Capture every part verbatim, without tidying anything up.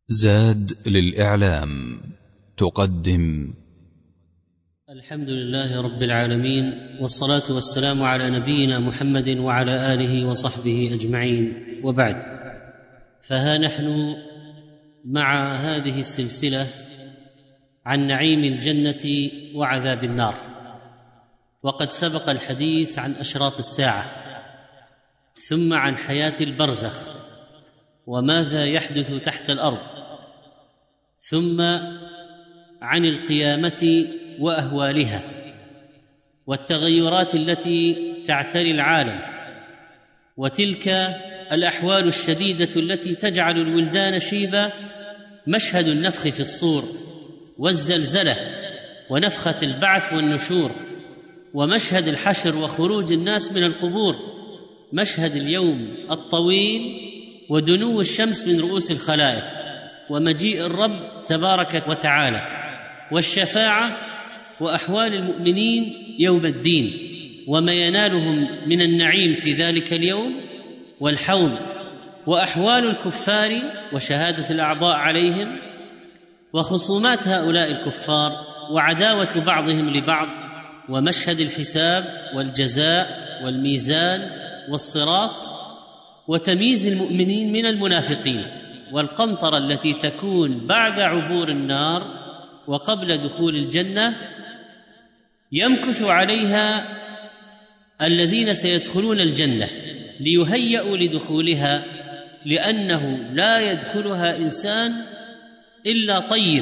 زاد للإعلام تقدم. الحمد لله رب العالمين، والصلاة والسلام على نبينا محمد وعلى آله وصحبه أجمعين، وبعد. فها نحن مع هذه السلسلة عن نعيم الجنة وعذاب النار، وقد سبق الحديث عن أشراط الساعة، ثم عن حياة البرزخ وماذا يحدث تحت الأرض، ثم عن القيامة وأهوالها والتغيرات التي تعتري العالم، وتلك الأحوال الشديدة التي تجعل الولدان شيبا، مشهد النفخ في الصور والزلزلة ونفخة البعث والنشور، ومشهد الحشر وخروج الناس من القبور، مشهد اليوم الطويل ودنو الشمس من رؤوس الخلائق، ومجيء الرب تبارك وتعالى، والشفاعة وأحوال المؤمنين يوم الدين وما ينالهم من النعيم في ذلك اليوم، والحوض، وأحوال الكفار وشهادة الأعضاء عليهم، وخصومات هؤلاء الكفار وعداوة بعضهم لبعض، ومشهد الحساب والجزاء والميزان والصراط، وتمييز المؤمنين من المنافقين، والقنطرة التي تكون بعد عبور النار وقبل دخول الجنة، يمكث عليها الذين سيدخلون الجنة ليهيئوا لدخولها، لأنه لا يدخلها إنسان إلا طيب،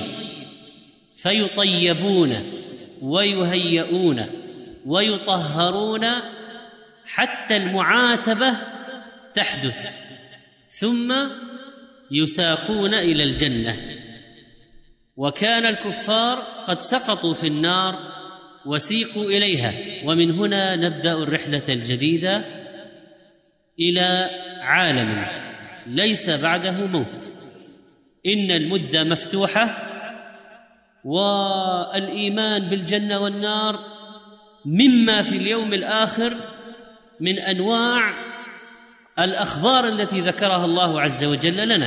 فيطيبون ويهيئون ويطهرون حتى المعاتبة تحدث، ثم يساقون إلى الجنة. وكان الكفار قد سقطوا في النار وسيقوا إليها، ومن هنا نبدأ الرحلة الجديدة إلى عالم ليس بعده موت. إن المدة مفتوحة، والإيمان بالجنة والنار مما في اليوم الآخر من أنواع الأخبار التي ذكرها الله عز وجل لنا.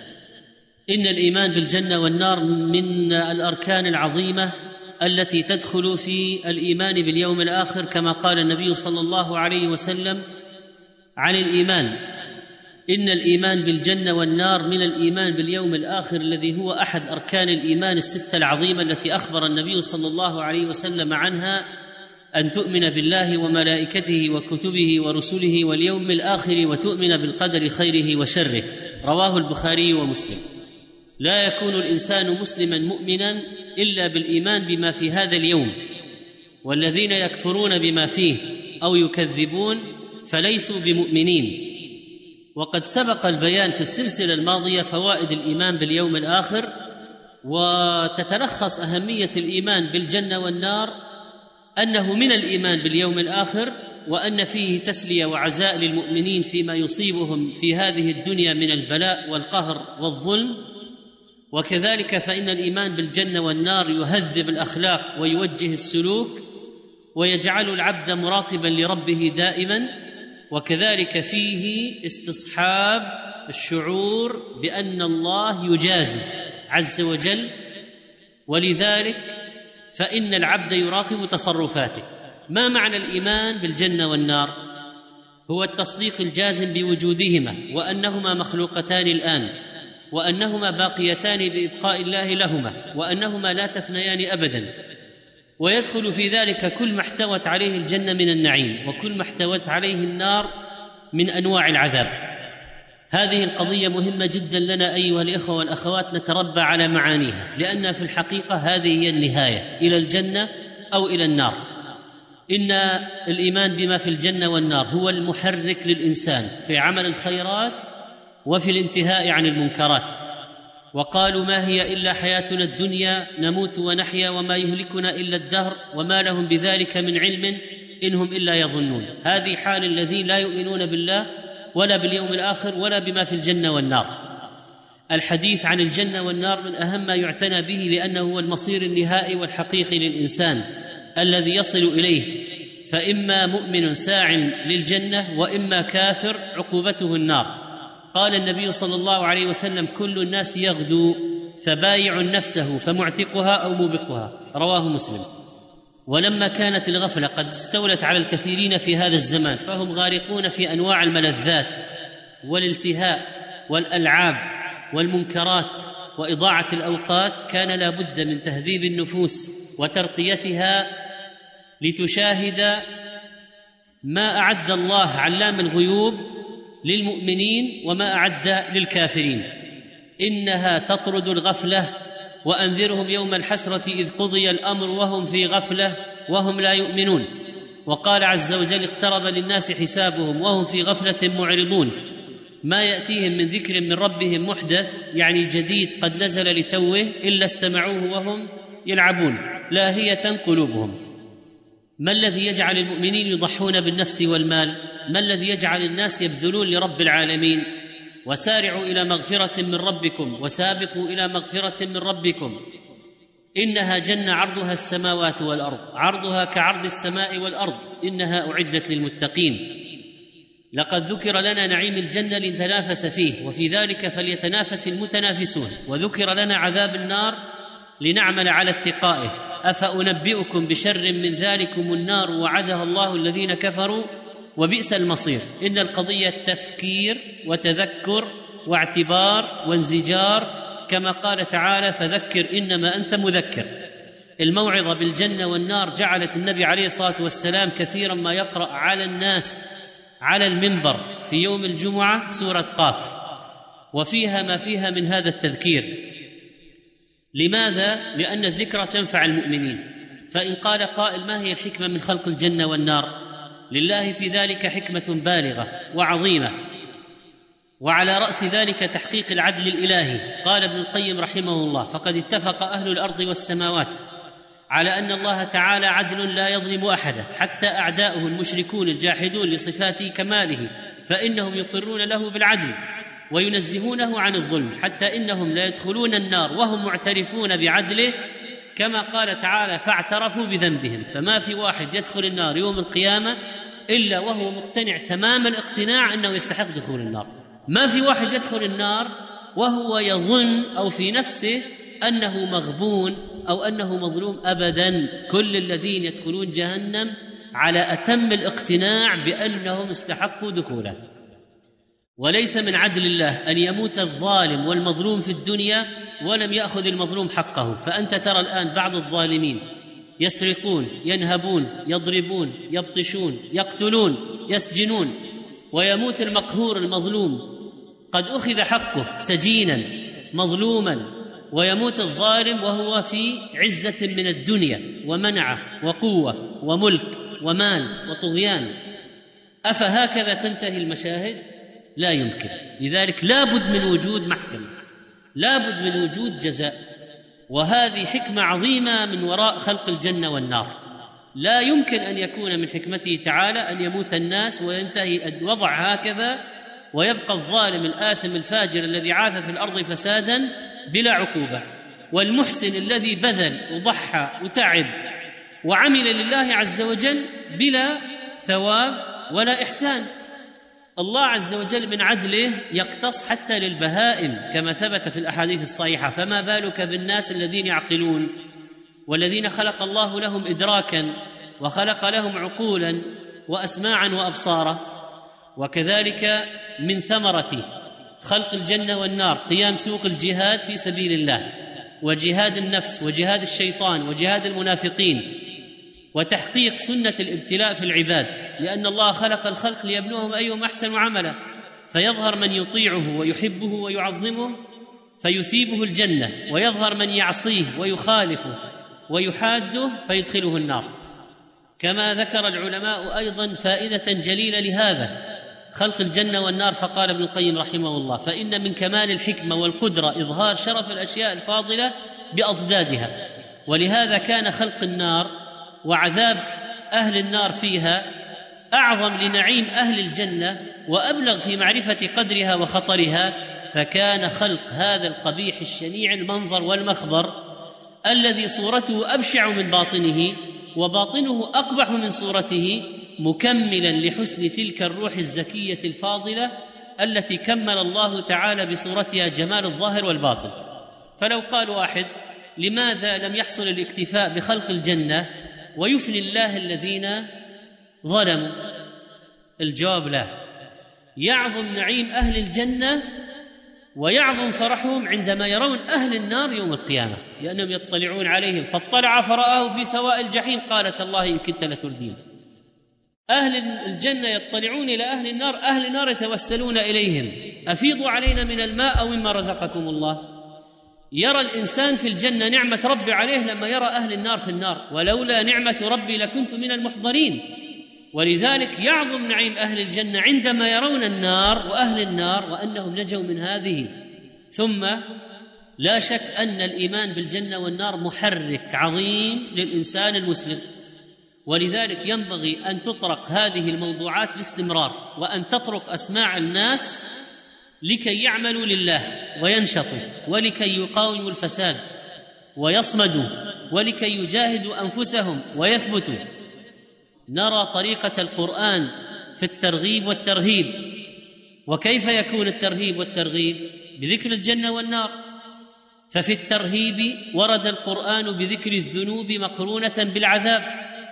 إن الإيمان بالجنة والنار من الأركان العظيمة التي تدخل في الإيمان باليوم الآخر، كما قال النبي صلى الله عليه وسلم عن الإيمان: إن الإيمان بالجنة والنار من الإيمان باليوم الآخر، الذي هو أحد أركان الإيمان الستة العظيمة التي أخبر النبي صلى الله عليه وسلم عنها: أن تؤمن بالله وملائكته وكتبه ورسله واليوم الآخر، وتؤمن بالقدر خيره وشره. رواه البخاري ومسلم. لا يكون الإنسان مسلما مؤمنا إلا بالإيمان بما في هذا اليوم، والذين يكفرون بما فيه أو يكذبون فليسوا بمؤمنين. وقد سبق البيان في السلسلة الماضية فوائد الإيمان باليوم الآخر، وتتلخص أهمية الإيمان بالجنة والنار أنه من الإيمان باليوم الآخر، وأن فيه تسلية وعزاء للمؤمنين فيما يصيبهم في هذه الدنيا من البلاء والقهر والظلم. وكذلك فإن الإيمان بالجنة والنار يهذب الأخلاق ويوجه السلوك ويجعل العبد مراقبا لربه دائما. وكذلك فيه استصحاب الشعور بأن الله يجازي عز وجل، ولذلك فإن العبد يراقب تصرفاته. ما معنى الإيمان بالجنة والنار؟ هو التصديق الجازم بوجودهما، وأنهما مخلوقتان الآن، وأنهما باقيتان بإبقاء الله لهما، وأنهما لا تفنيان أبدا. ويدخل في ذلك كل ما احتوت عليه الجنة من النعيم، وكل ما احتوت عليه النار من أنواع العذاب. هذه القضية مهمة جدا لنا أيها الإخوة والأخوات، نتربى على معانيها، لأن في الحقيقة هذه هي النهاية، إلى الجنة أو إلى النار. إن الإيمان بما في الجنة والنار هو المحرك للإنسان في عمل الخيرات وفي الانتهاء عن المنكرات. وقالوا: ما هي إلا حياتنا الدنيا نموت ونحيا وما يهلكنا إلا الدهر وما لهم بذلك من علم إنهم إلا يظنون. هذه حال الذين لا يؤمنون بالله ولا باليوم الآخر ولا بما في الجنة والنار. الحديث عن الجنة والنار من أهم ما يعتنى به، لأنه هو المصير النهائي والحقيقي للإنسان الذي يصل إليه، فإما مؤمن ساع للجنة، وإما كافر عقوبته النار. قال النبي صلى الله عليه وسلم: كل الناس يغدو فبايع نفسه فمعتقها أو موبقها، رواه مسلم. ولما كانت الغفلة قد استولت على الكثيرين في هذا الزمان فهم غارقون في أنواع الملذات والالتهاء والألعاب والمنكرات وإضاعة الأوقات، كان لا بد من تهذيب النفوس وترقيتها لتشاهد ما أعد الله علام الغيوب للمؤمنين وما أعد للكافرين. إنها تطرد الغفلة، وأنذرهم يوم الحسرة إذ قضي الأمر وهم في غفلة وهم لا يؤمنون. وقال عز وجل: اقترب للناس حسابهم وهم في غفلة معرضون، ما يأتيهم من ذكر من ربهم محدث، يعني جديد قد نزل لتوه، إلا استمعوه وهم يلعبون لاهية قلوبهم. ما الذي يجعل المؤمنين يضحون بالنفس والمال؟ ما الذي يجعل الناس يبذلون لرب العالمين؟ وسارعوا إلى مغفرة من ربكم وسابقوا إلى مغفرة من ربكم إنها جنة عرضها السماوات والأرض، عرضها كعرض السماء والأرض، إنها أعدت للمتقين. لقد ذكر لنا نعيم الجنة لنتنافس فيه، وفي ذلك فليتنافس المتنافسون. وذكر لنا عذاب النار لنعمل على اتقائه. أفأنبئكم بشر من ذلكم النار وعدها الله الذين كفروا وبئس المصير. إن القضية تفكير وتذكر واعتبار وانزجار، كما قال تعالى: فذكر إنما أنت مذكر. الموعظة بالجنة والنار جعلت النبي عليه الصلاة والسلام كثيرا ما يقرأ على الناس على المنبر في يوم الجمعة سورة قاف، وفيها ما فيها من هذا التذكير. لماذا؟ لأن الذكرى تنفع المؤمنين. فإن قال قائل: ما هي الحكمة من خلق الجنة والنار؟ لله في ذلك حكمة بالغة وعظيمة، وعلى رأس ذلك تحقيق العدل الإلهي. قال ابن القيم رحمه الله: فقد اتفق أهل الأرض والسماوات على أن الله تعالى عدل لا يظلم أحدا، حتى أعداؤه المشركون الجاحدون لصفات كماله، فإنهم يقرون له بالعدل وينزهونه عن الظلم، حتى إنهم لا يدخلون النار وهم معترفون بعدله، كما قال تعالى: فاعترفوا بذنبهم. فما في واحد يدخل النار يوم القيامة إلا وهو مقتنع تمام الاقتناع أنه يستحق دخول النار. ما في واحد يدخل النار وهو يظن أو في نفسه أنه مغبون أو أنه مظلوم، أبدا. كل الذين يدخلون جهنم على أتم الاقتناع بأنهم استحقوا دخوله. وليس من عدل الله أن يموت الظالم والمظلوم في الدنيا ولم يأخذ المظلوم حقه. فأنت ترى الآن بعض الظالمين يسرقون، ينهبون، يضربون، يبطشون، يقتلون، يسجنون، ويموت المقهور المظلوم قد أخذ حقه سجينا مظلوما، ويموت الظالم وهو في عزة من الدنيا ومنعة وقوة وملك ومال وطغيان. أفهكذا تنتهي المشاهد؟ لا يمكن. لذلك لا بد من وجود محكمة، لا بد من وجود جزاء. وهذه حكمة عظيمة من وراء خلق الجنة والنار. لا يمكن أن يكون من حكمته تعالى أن يموت الناس وينتهي الوضع هكذا، ويبقى الظالم الآثم الفاجر الذي عاث في الأرض فسادا بلا عقوبة، والمحسن الذي بذل وضحى وتعب وعمل لله عز وجل بلا ثواب ولا إحسان. الله عز وجل من عدله يقتص حتى للبهائم كما ثبت في الأحاديث الصحيحة، فما بالك بالناس الذين يعقلون والذين خلق الله لهم إدراكا وخلق لهم عقولا وأسماعا وأبصارا. وكذلك من ثمرة خلق الجنة والنار قيام سوق الجهاد في سبيل الله، وجهاد النفس، وجهاد الشيطان، وجهاد المنافقين، وتحقيق سنة الابتلاء في العباد، لأن الله خلق الخلق ليبلوهم أيهم أحسن عملا، فيظهر من يطيعه ويحبه ويعظمه فيثيبه الجنة، ويظهر من يعصيه ويخالفه ويحاده فيدخله النار. كما ذكر العلماء أيضا فائدة جليلة لهذا خلق الجنة والنار، فقال ابن القيم رحمه الله: فإن من كمال الحكمة والقدرة إظهار شرف الأشياء الفاضلة بأضدادها، ولهذا كان خلق النار وعذاب أهل النار فيها أعظم لنعيم أهل الجنة وأبلغ في معرفة قدرها وخطرها. فكان خلق هذا القبيح الشنيع المنظر والمخبر الذي صورته أبشع من باطنه وباطنه أقبح من صورته مكملا لحسن تلك الروح الزكية الفاضلة التي كمل الله تعالى بصورتها جمال الظاهر والباطن. فلو قال واحد: لماذا لم يحصل الاكتفاء بخلق الجنة ويفني الله الذين ظلموا؟ الجواب: لا. يعظم نعيم أهل الجنة ويعظم فرحهم عندما يرون أهل النار يوم القيامة، لأنهم يطلعون عليهم: فاطلع فرآه في سواء الجحيم قالت الله إن كنت لتردين. أهل الجنة يطلعون إلى أهل النار، أهل النار يتوسلون إليهم: أفيضوا علينا من الماء أو مما رزقكم الله. يرى الإنسان في الجنة نعمة ربي عليه لما يرى أهل النار في النار: ولولا نعمة ربي لكنت من المحضرين. ولذلك يعظم نعيم أهل الجنة عندما يرون النار وأهل النار وأنهم نجوا من هذه. ثم لا شك أن الإيمان بالجنة والنار محرك عظيم للإنسان المسلم، ولذلك ينبغي أن تطرق هذه الموضوعات باستمرار، وأن تطرق أسماع الناس لكي يعملوا لله وينشطوا، ولكي يقاوموا الفساد ويصمدوا، ولكي يجاهدوا أنفسهم ويثبتوا. نرى طريقة القرآن في الترغيب والترهيب. وكيف يكون الترهيب والترغيب؟ بذكر الجنة والنار. ففي الترهيب ورد القرآن بذكر الذنوب مقرونة بالعذاب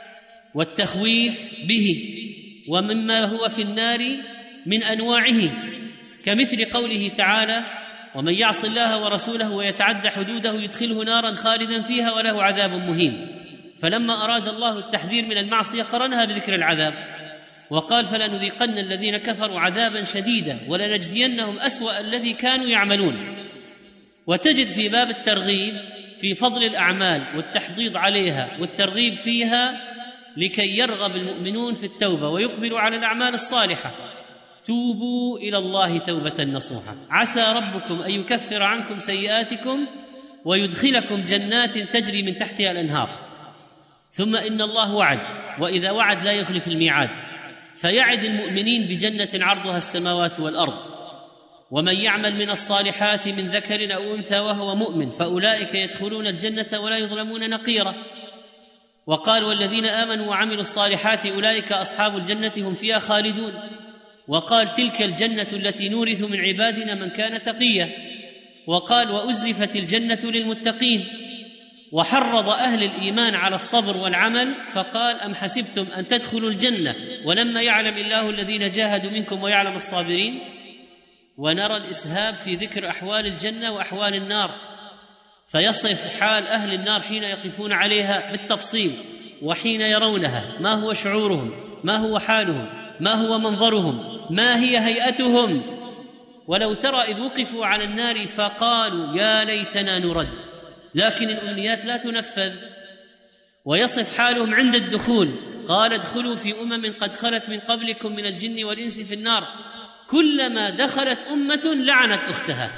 والتخويف به ومما هو في النار من أنواعه، كمثل قوله تعالى: ومن يعص الله ورسوله ويتعد حدوده يدخله نارا خالدا فيها وله عذاب مهين. فلما أراد الله التحذير من المعصية قرنها بذكر العذاب، وقال: فلنذيقن الذين كفروا عذابا شديدا ولنجزينهم أسوأ الذي كانوا يعملون. وتجد في باب الترغيب في فضل الأعمال والتحضيض عليها والترغيب فيها لكي يرغب المؤمنون في التوبة ويقبلوا على الأعمال الصالحة: توبوا إلى الله توبة نصوحا عسى ربكم أن يكفر عنكم سيئاتكم ويدخلكم جنات تجري من تحتها الأنهار. ثم إن الله وعد، وإذا وعد لا يخلف الميعاد، فيعد المؤمنين بجنة عرضها السماوات والأرض: ومن يعمل من الصالحات من ذكر أو أنثى وهو مؤمن فأولئك يدخلون الجنة ولا يظلمون نقيرا. وقال: والذين آمنوا وعملوا الصالحات أولئك أصحاب الجنة هم فيها خالدون. وقال: تلك الجنة التي نورث من عبادنا من كان تقيا. وقال: وأزلفت الجنة للمتقين. وحرض أهل الإيمان على الصبر والعمل فقال: أم حسبتم أن تدخلوا الجنة ولما يعلم الله الذين جاهدوا منكم ويعلم الصابرين. ونرى الإسهاب في ذكر أحوال الجنة وأحوال النار، فيصف حال أهل النار حين يقفون عليها بالتفصيل، وحين يرونها ما هو شعورهم، ما هو حالهم، ما هو منظرهم، ما هي هيئتهم. ولو ترى إذ وقفوا على النار فقالوا: يا ليتنا نرد، لكن الأمنيات لا تنفذ. ويصف حالهم عند الدخول: قال: ادخلوا في أمم قد خلت من قبلكم من الجن والإنس في النار كلما دخلت أمة لعنت أختها.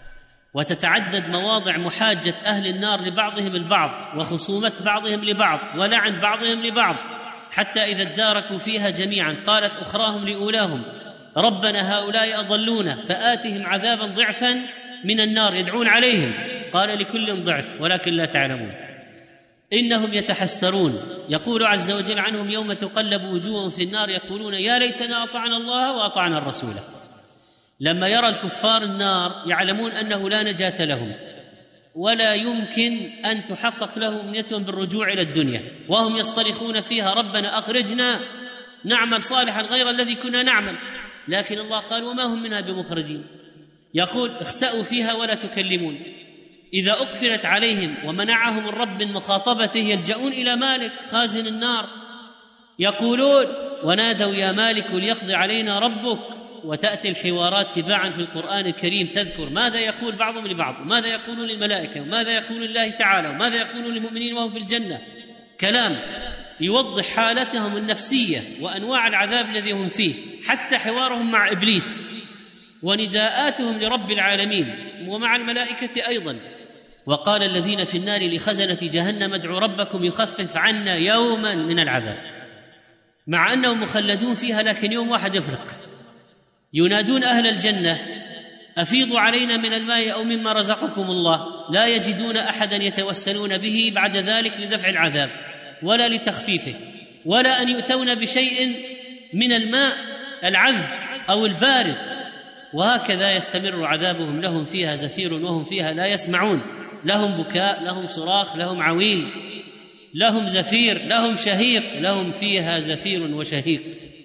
وتتعدد مواضع محاجة أهل النار لبعضهم البعض وخصومة بعضهم لبعض ولعن بعضهم لبعض، حتى إذا اداركوا فيها جميعا قالت أخراهم لأولاهم: ربنا هؤلاء أضلونا فآتهم عذابا ضعفا من النار يدعون عليهم. قال: لكل ضعف ولكن لا تعلمون. إنهم يتحسرون. يقول عز وجل عنهم: يوم تقلب وجوههم في النار يقولون يا ليتنا أطعنا الله وأطعنا الرسول. لما يرى الكفار النار يعلمون أنه لا نجاة لهم ولا يمكن أن تحقق لهم أمنيتهم بالرجوع إلى الدنيا، وهم يصطرخون فيها: ربنا أخرجنا نعمل صالحا غير الذي كنا نعمل. لكن الله قال: وما هم منها بمخرجين. يقول: اخسأوا فيها ولا تكلمون. إذا أقفلت عليهم ومنعهم الرب من مخاطبته يلجؤون إلى مالك خازن النار، يقولون: ونادوا يا مالك ليقضي علينا ربك. وتأتي الحوارات تباعا في القرآن الكريم تذكر ماذا يقول بعضهم لبعض، وماذا يقولون للملائكة، وماذا يقول الله تعالى، وماذا يقولون للمؤمنين وهم في الجنة. كلام يوضح حالتهم النفسية وأنواع العذاب الذي هم فيه، حتى حوارهم مع إبليس ونداءاتهم لرب العالمين ومع الملائكة أيضا. وقال الذين في النار لخزنة جهنم ادعوا ربكم يخفف عنا يوما من العذاب، مع أنهم مخلدون فيها لكن يوم واحد يفرق. ينادون أهل الجنة: أفيضوا علينا من الماء أو مما رزقكم الله. لا يجدون أحدا يتوسلون به بعد ذلك لدفع العذاب ولا لتخفيفه، ولا أن يؤتون بشيء من الماء العذب أو البارد وهكذا يستمر عذابهم، لهم فيها زفير وهم فيها لا يسمعون، لهم بكاء، لهم صراخ، لهم عويل، لهم زفير، لهم شهيق، لهم فيها زفير وشهيق.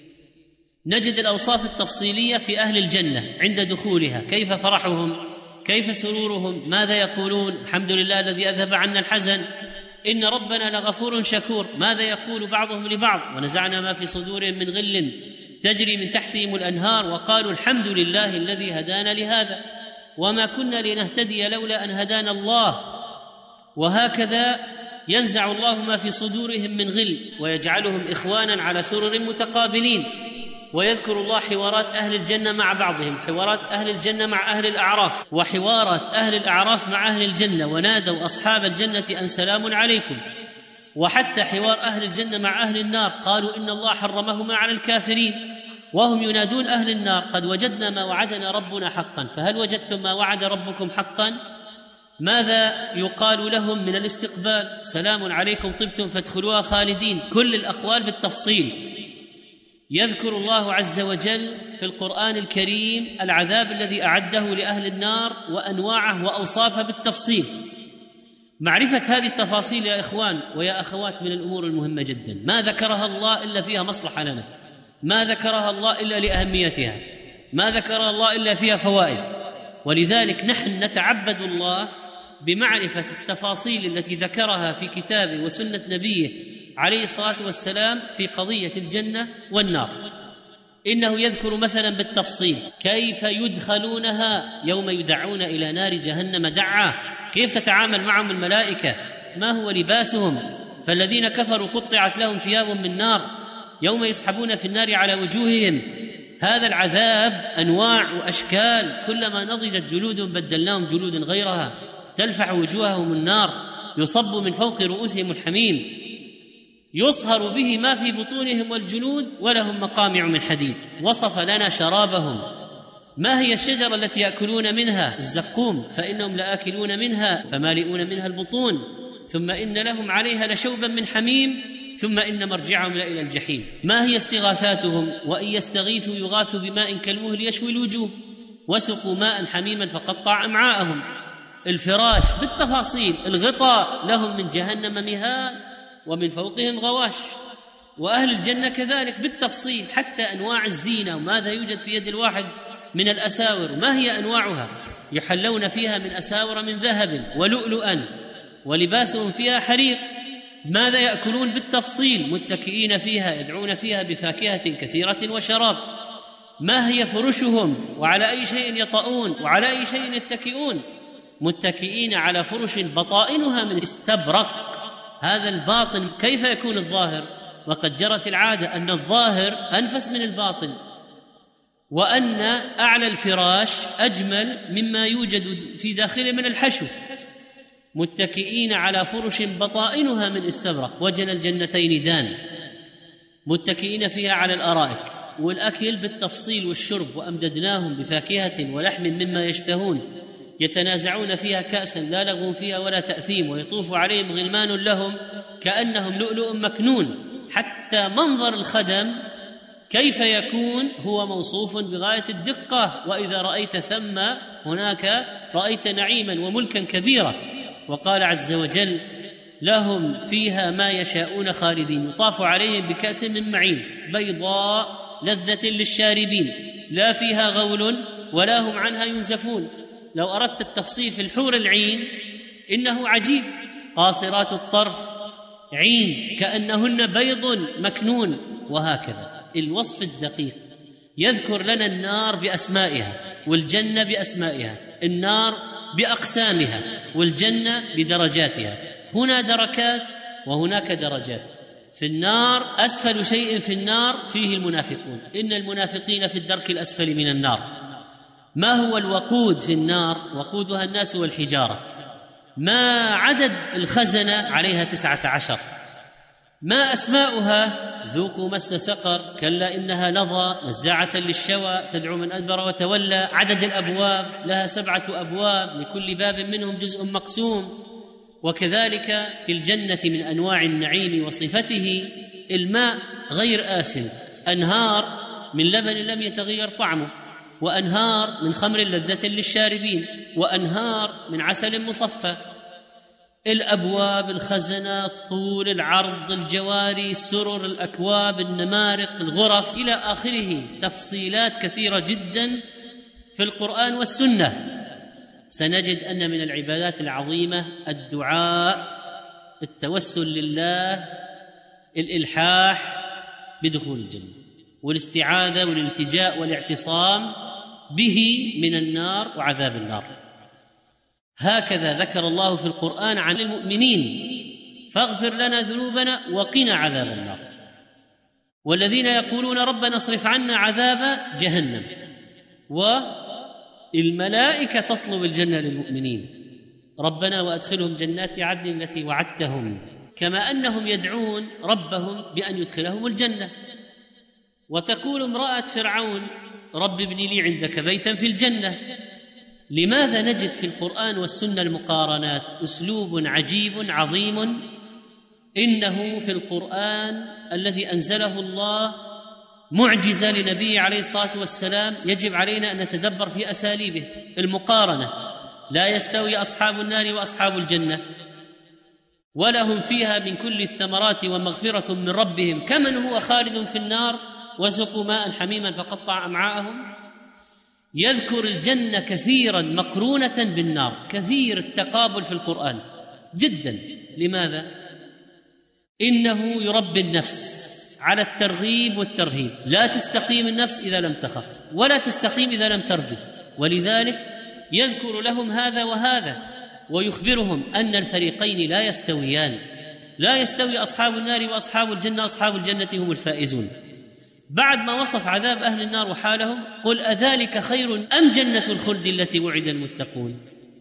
نجد الأوصاف التفصيلية في أهل الجنة عند دخولها، كيف فرحهم، كيف سرورهم، ماذا يقولون؟ الحمد لله الذي أذهب عنا الحزن، إن ربنا لغفور شكور. ماذا يقول بعضهم لبعض؟ ونزعنا ما في صدورهم من غل تجري من تحتهم الأنهار وقالوا الحمد لله الذي هدانا لهذا وما كنا لنهتدي لولا أن هدانا الله. وهكذا ينزع الله ما في صدورهم من غل ويجعلهم إخوانا على سرر متقابلين. ويذكر الله حوارات أهل الجنة مع بعضهم، حوارات أهل الجنة مع أهل الأعراف، وحوارات أهل الأعراف مع أهل الجنة، ونادوا أصحاب الجنة أن سلام عليكم. وحتى حوار أهل الجنة مع أهل النار، قالوا إن الله حرمهما على الكافرين، وهم ينادون أهل النار قد وجدنا ما وعدنا ربنا حقا فهل وجدتم ما وعد ربكم حقا؟ ماذا يقال لهم من الاستقبال؟ سلام عليكم طبتم فادخلوها خالدين. كل الأقوال بالتفصيل. يذكر الله عز وجل في القرآن الكريم العذاب الذي أعده لأهل النار وأنواعه وأوصافه بالتفصيل. معرفة هذه التفاصيل يا إخوان ويا أخوات من الأمور المهمة جدا، ما ذكرها الله إلا فيها مصلحة لنا، ما ذكرها الله إلا لأهميتها، ما ذكرها الله إلا فيها فوائد. ولذلك نحن نتعبد الله بمعرفة التفاصيل التي ذكرها في كتابه وسنة نبيه عليه الصلاة والسلام في قضية الجنة والنار. إنه يذكر مثلا بالتفصيل كيف يدخلونها يوم يدعون إلى نار جهنم دعا، كيف تتعامل معهم الملائكة، ما هو لباسهم. فالذين كفروا قطعت لهم ثياب من نار يوم يسحبون في النار على وجوههم. هذا العذاب أنواع وأشكال، كلما نضجت جلودهم بدلناهم جلودا غيرها تلفح وجوههم النار، يصب من فوق رؤوسهم الحميم، يصهر به ما في بطونهم والجلود، ولهم مقامع من حديد. وصف لنا شرابهم. ما هي الشجرة التي يأكلون منها؟ الزقوم، فإنهم لآكلون منها فمالئون منها البطون، ثم إن لهم عليها لشوبا من حميم، ثم إن مرجعهم إلى الجحيم. ما هي استغاثاتهم؟ وإن يستغيثوا يغاثوا بماء كالمهل يشوي الوجوه، وسقوا ماء حميما فقطع أمعاءهم. الفراش بالتفاصيل، الغطاء لهم من جهنم مهاد ومن فوقهم غواش. وأهل الجنة كذلك بالتفصيل، حتى أنواع الزينة وماذا يوجد في يد الواحد من الأساور، ما هي أنواعها؟ يحلون فيها من أساور من ذهب ولؤلؤا ولباسهم فيها حرير. ماذا يأكلون بالتفصيل؟ متكئين فيها يدعون فيها بفاكهة كثيرة وشراب. ما هي فرشهم؟ وعلى أي شيء يطؤون وعلى أي شيء يتكئون؟ متكئين على فرش بطائنها من استبرق. هذا الباطن كيف يكون الظاهر؟ وقد جرت العادة أن الظاهر أنفس من الباطن، وأن أعلى الفراش أجمل مما يوجد في داخله من الحشو. متكئين على فرش بطائنها من استبرق وجنى الجنتين دان، متكئين فيها على الأرائك. والأكل بالتفصيل والشرب، وأمددناهم بفاكهة ولحم مما يشتهون، يتنازعون فيها كأسا لا لغو فيها ولا تأثيم، ويطوف عليهم غلمان لهم كأنهم لؤلؤ مكنون. حتى منظر الخدم كيف يكون هو موصوف بغاية الدقة، وإذا رأيت ثم هناك رأيت نعيما وملكا كبيرا. وقال عز وجل لهم فيها ما يشاءون خالدين، يطاف عليهم بكأس من معين بيضاء لذة للشاربين لا فيها غول ولا هم عنها ينزفون. لو أردت التفصيل في الحور العين إنه عجيب، قاصرات الطرف عين كأنهن بيض مكنون. وهكذا الوصف الدقيق. يذكر لنا النار بأسمائها والجنة بأسمائها، النار بأقسامها والجنة بدرجاتها. هنا دركات وهناك درجات. في النار أسفل شيء في النار فيه المنافقون، إن المنافقين في الدرك الأسفل من النار. ما هو الوقود في النار؟ وقودها الناس والحجارة. ما عدد الخزنة؟ عليها تسعة عشر. ما أسماؤها؟ ذوقوا مس سقر، كلا إنها لظى نزاعة للشوى تدعو من أدبر وتولى. عدد الأبواب؟ لها سبعة أبواب لكل باب منهم جزء مقسوم. وكذلك في الجنة من أنواع النعيم وصفته الماء غير آسن، أنهار من لبن لم يتغير طعمه، وأنهار من خمر لذة للشاربين، وأنهار من عسل مصفى. الأبواب، الخزنة، الطول، العرض، الجواري، السرر، الأكواب، النمارق، الغرف، إلى آخره، تفصيلات كثيرة جدا في القرآن والسنة. سنجد أن من العبادات العظيمة الدعاء، التوسل لله، الإلحاح بدخول الجنة، والاستعاذة والالتجاء والاعتصام به من النار وعذاب النار. هكذا ذكر الله في القرآن عن المؤمنين: فاغفر لنا ذنوبنا وقنا عذاب النار. والذين يقولون ربنا اصرف عنا عذاب جهنم، والملائكة تطلب الجنة للمؤمنين: ربنا وأدخلهم جنات عدن التي وعدتهم، كما أنهم يدعون ربهم بأن يدخلهم الجنة. وتقول امرأة فرعون: رب ابن لي عندك بيتا في الجنة. لماذا نجد في القرآن والسنة المقارنات؟ أسلوب عجيب عظيم إنه في القرآن الذي أنزله الله معجزة لنبيه عليه الصلاة والسلام، يجب علينا أن نتدبر في أساليبه. المقارنة: لا يستوي أصحاب النار وأصحاب الجنة، ولهم فيها من كل الثمرات ومغفرة من ربهم كمن هو خالد في النار وسقوا ماء حميما فقطع أمعاءهم. يذكر الجنة كثيرا مقرونة بالنار، كثير التقابل في القرآن جدا. لماذا؟ إنه يربي النفس على الترغيب والترهيب. لا تستقيم النفس إذا لم تخف، ولا تستقيم إذا لم ترجو، ولذلك يذكر لهم هذا وهذا، ويخبرهم أن الفريقين لا يستويان، لا يستوي أصحاب النار وأصحاب الجنة، أصحاب الجنة هم الفائزون. بعد ما وصف عذاب أهل النار وحالهم: قل أذلك خير أم جنة الخلد التي وعد المتقون.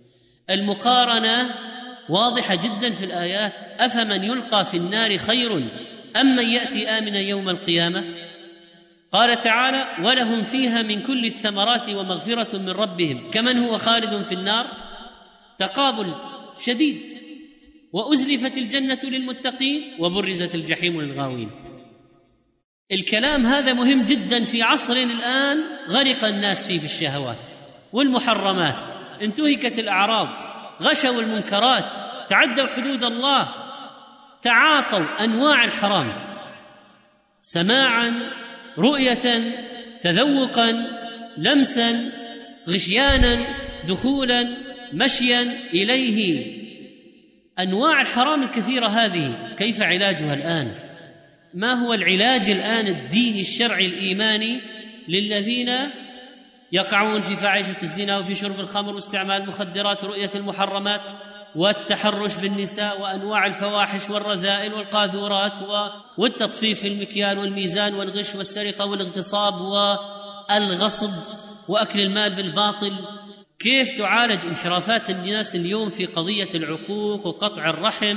المقارنة واضحة جدا في الآيات: أفمن يلقى في النار خير أم من يأتي آمنا يوم القيامة. قال تعالى: ولهم فيها من كل الثمرات ومغفرة من ربهم كمن هو خالد في النار. تقابل شديد. وأزلفت الجنة للمتقين وبرزت الجحيم للغاوين. الكلام هذا مهم جدا في عصر الآن غرق الناس فيه بالشهوات والمحرمات، انتهكت الأعراض، غشوا المنكرات، تعدوا حدود الله، تعاطوا أنواع الحرام، سماعا، رؤية، تذوقا، لمسا، غشيانا، دخولا، مشيا إليه. أنواع الحرام الكثيرة هذه كيف علاجها الآن؟ ما هو العلاج الآن الديني الشرعي الإيماني للذين يقعون في فاحشة الزنا وفي شرب الخمر واستعمال المخدرات ورؤية المحرمات والتحرش بالنساء وأنواع الفواحش والرذائل والقاذورات والتطفيف في المكيال والميزان والغش والسرقة والاغتصاب والغصب وأكل المال بالباطل؟ كيف تعالج انحرافات الناس اليوم في قضية العقوق وقطع الرحم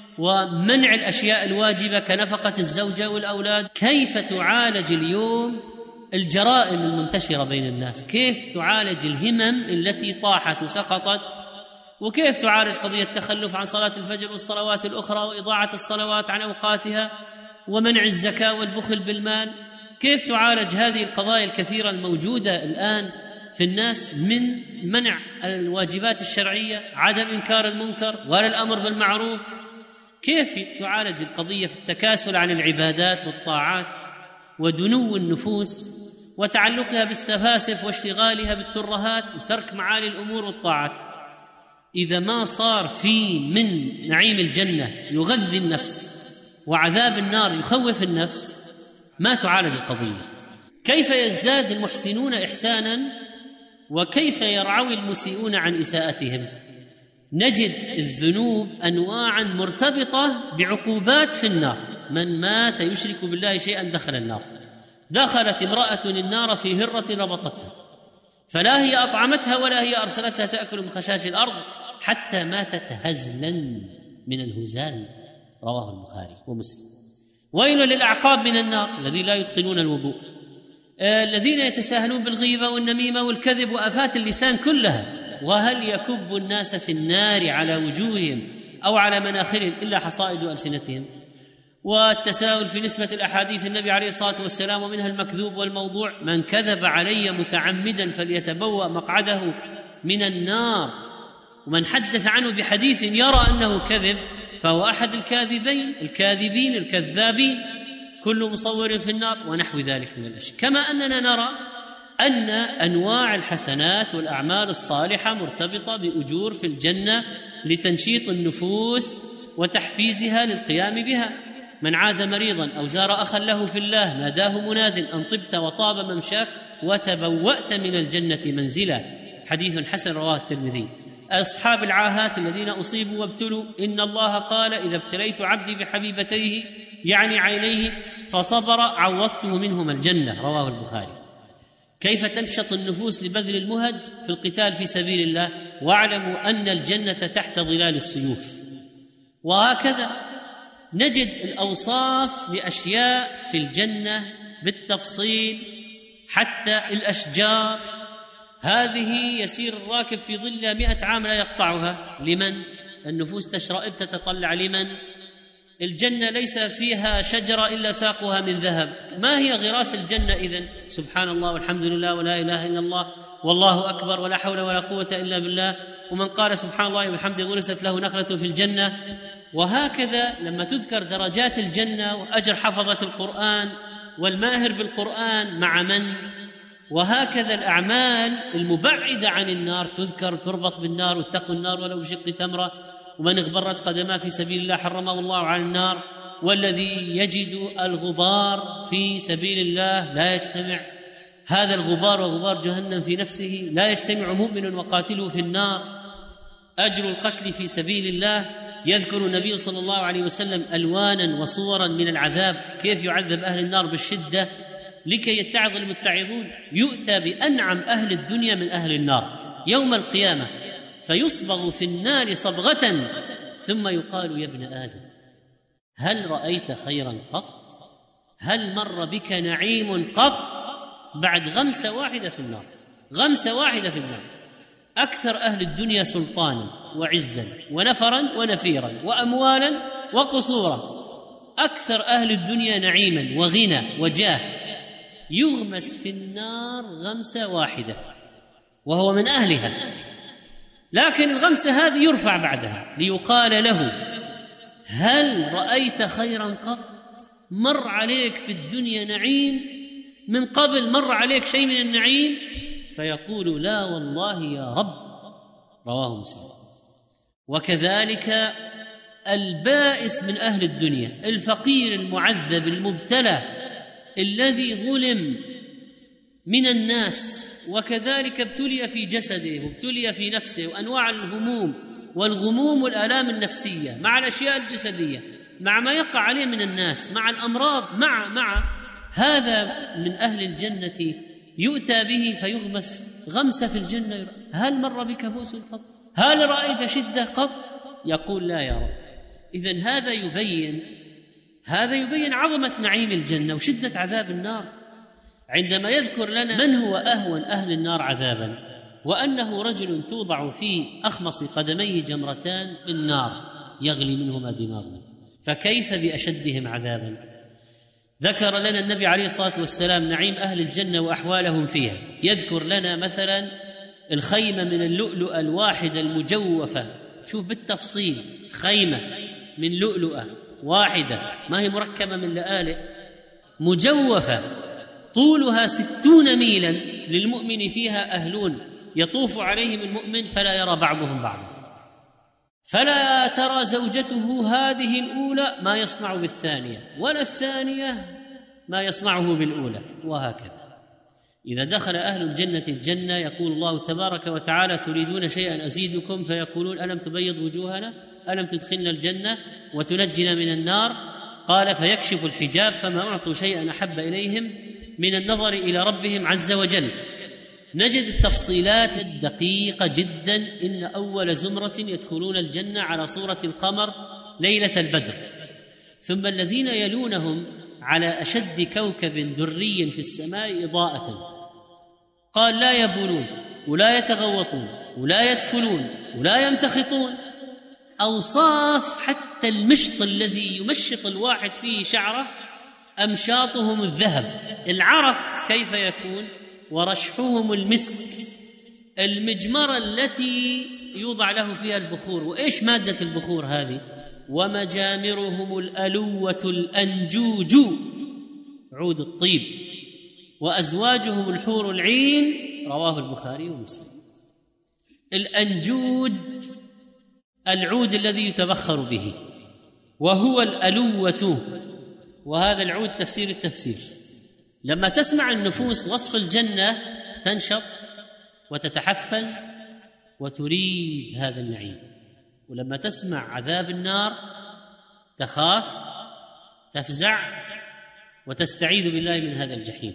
ومنع الأشياء الواجبة كنفقة الزوجة والأولاد؟ كيف تعالج اليوم الجرائم المنتشرة بين الناس؟ كيف تعالج الهمم التي طاحت وسقطت؟ وكيف تعالج قضية التخلف عن صلاة الفجر والصلوات الأخرى وإضاعة الصلوات عن أوقاتها ومنع الزكاة والبخل بالمال؟ كيف تعالج هذه القضايا الكثيرة الموجودة الآن في الناس من منع الواجبات الشرعية، عدم إنكار المنكر ولا الأمر بالمعروف؟ كيف تعالج القضية في التكاسل عن العبادات والطاعات ودنو النفوس وتعلقها بالسفاسف واشتغالها بالترهات وترك معالي الأمور والطاعات؟ إذا ما صار في من نعيم الجنة يغذي النفس وعذاب النار يخوف النفس، ما تعالج القضية. كيف يزداد المحسنون إحسانا وكيف يرعوي المسيئون عن إساءتهم؟ نجد الذنوب أنواعا مرتبطة بعقوبات في النار. من مات يشرك بالله شيئا دخل النار. دخلت امرأة النار في هرة ربطتها، فلا هي أطعمتها ولا هي أرسلتها تأكل من خشاش الأرض حتى ماتت هزلا من الهزال، رواه البخاري ومسلم. ويل للأعقاب من النار الذين لا يتقنون الوضوء، الذين يتساهلون بالغيبة والنميمة والكذب وآفات اللسان كلها. وهل يكب الناس في النار على وجوههم أو على مناخرهم إلا حصائد ألسنتهم؟ والتساؤل في نسبة الأحاديث النبي عليه الصلاة والسلام، ومنها المكذوب والموضوع. من كذب علي متعمدا فليتبوأ مقعده من النار، ومن حدث عنه بحديث يرى أنه كذب فهو أحد الكاذبين الكاذبين الكذابين، كل مصور في النار، ونحو ذلك من الأشياء. كما أننا نرى أن أنواع الحسنات والأعمال الصالحة مرتبطة بأجور في الجنة لتنشيط النفوس وتحفيزها للقيام بها. من عاد مريضا أو زار أخا له في الله ناداه مناد أن طبت وطاب ممشاك وتبوأت من الجنة منزلا، حديث حسن رواه الترمذي. أصحاب العاهات الذين أصيبوا وابتلوا، إن الله قال إذا ابتليت عبدي بحبيبتيه يعني عينيه فصبر عوضته منهما الجنة، رواه البخاري. كيف تنشط النفوس لبذل المهج في القتال في سبيل الله؟ واعلموا أن الجنة تحت ظلال السيوف. وهكذا نجد الأوصاف بأشياء في الجنة بالتفصيل، حتى الأشجار هذه يسير الراكب في ظلها مئة عام لا يقطعها. لمن؟ النفوس تشرئب تتطلع. لمن؟ الجنة ليس فيها شجرة إلا ساقها من ذهب. ما هي غراس الجنة إذن؟ سبحان الله والحمد لله ولا إله إلا الله والله أكبر ولا حول ولا قوة إلا بالله. ومن قال سبحان الله وبحمده غرست له نخلة في الجنة. وهكذا لما تذكر درجات الجنة وأجر حفظة القرآن والماهر بالقرآن مع من، وهكذا الأعمال المبعدة عن النار تذكر، تربط بالنار، واتقوا النار ولو بشق تمرة، ومن اغبرت قدماه في سبيل الله حرمه الله على النار، والذي يجد الغبار في سبيل الله لا يجتمع هذا الغبار وغبار جهنم في نفسه، لا يجتمع مؤمن وقاتله في النار. أجر القتل في سبيل الله، يذكر النبي صلى الله عليه وسلم ألوانا وصورا من العذاب، كيف يعذب أهل النار بالشدة لكي يتعظ المتعظون. يؤتى بأنعم أهل الدنيا من أهل النار يوم القيامة فيصبغ في النار صبغة ثم يقال يا ابن آدم هل رأيت خيرا قط؟ هل مر بك نعيم قط؟ بعد غمسة واحدة في النار، غمسة واحدة في النار. أكثر أهل الدنيا سلطانا وعزا ونفرا ونفيرا وأموالا وقصورا، أكثر أهل الدنيا نعيما وغنى وجاه، يغمس في النار غمسة واحدة وهو من أهلها. لكن الغمسة هذه يرفع بعدها ليقال له هل رأيت خيرا قط؟ مر عليك في الدنيا نعيم من قبل؟ مر عليك شيء من النعيم؟ فيقول لا والله يا رب، رواه مسلم. وكذلك البائس من أهل الدنيا، الفقير المعذب المبتلى الذي ظلم من الناس، وكذلك ابتلي في جسده وابتلي في نفسه، وأنواع الهموم والغموم والآلام النفسية مع الأشياء الجسدية، مع ما يقع عليه من الناس، مع الأمراض، مع مع هذا من أهل الجنة يؤتى به فيغمس غمسة في الجنة. هل مر بك بؤس قط؟ هل رأيت شدة قط؟ يقول لا يا رب. إذن هذا يبين هذا يبين عظمة نعيم الجنة وشدة عذاب النار، عندما يذكر لنا من هو أهون أهل النار عذابا، وأنه رجل توضع في أخمص قدميه جمرتان من نار يغلي منهما دماغه، فكيف بأشدهم عذابا؟ ذكر لنا النبي عليه الصلاة والسلام نعيم أهل الجنة وأحوالهم فيها. يذكر لنا مثلا الخيمة من اللؤلؤة الواحدة المجوفة، شوف بالتفصيل، خيمة من لؤلؤة واحدة ما هي مركبة من لآلئ، مجوفة طولها ستون ميلا، للمؤمن فيها أهلون يطوف عليهم المؤمن فلا يرى بعضهم بعضا، فلا ترى زوجته هذه الأولى ما يصنع بالثانية، ولا الثانية ما يصنعه بالأولى، وهكذا. إذا دخل أهل الجنة الجنة يقول الله تبارك وتعالى تريدون شيئا أزيدكم؟ فيقولون ألم تبيض وجوهنا؟ ألم تدخلنا الجنة وتنجنا من النار؟ قال فيكشف الحجاب فما أعطوا شيئا أحب إليهم من النظر إلى ربهم عز وجل. نجد التفصيلات الدقيقة جدا. إن أول زمرة يدخلون الجنة على صورة القمر ليلة البدر، ثم الذين يلونهم على أشد كوكب دري في السماء إضاءة. قال لا يبولون ولا يتغوطون ولا يدفلون ولا يمتخطون، أوصاف حتى المشط الذي يمشط الواحد فيه شعره أمشاطهم الذهب، العرق كيف يكون، ورشحهم المسك، المجمرة التي يوضع له فيها البخور. وإيش مادة البخور هذه؟ ومجامرهم الألوة الأنجوج، عود الطيب، وأزواجهم الحور العين، رواه البخاري ومسلم. الأنجوج العود الذي يتبخر به، وهو الألوة، وهذا العود تفسير التفسير. لما تسمع النفوس وصف الجنة تنشط وتتحفز وتريد هذا النعيم، ولما تسمع عذاب النار تخاف تفزع وتستعيذ بالله من هذا الجحيم.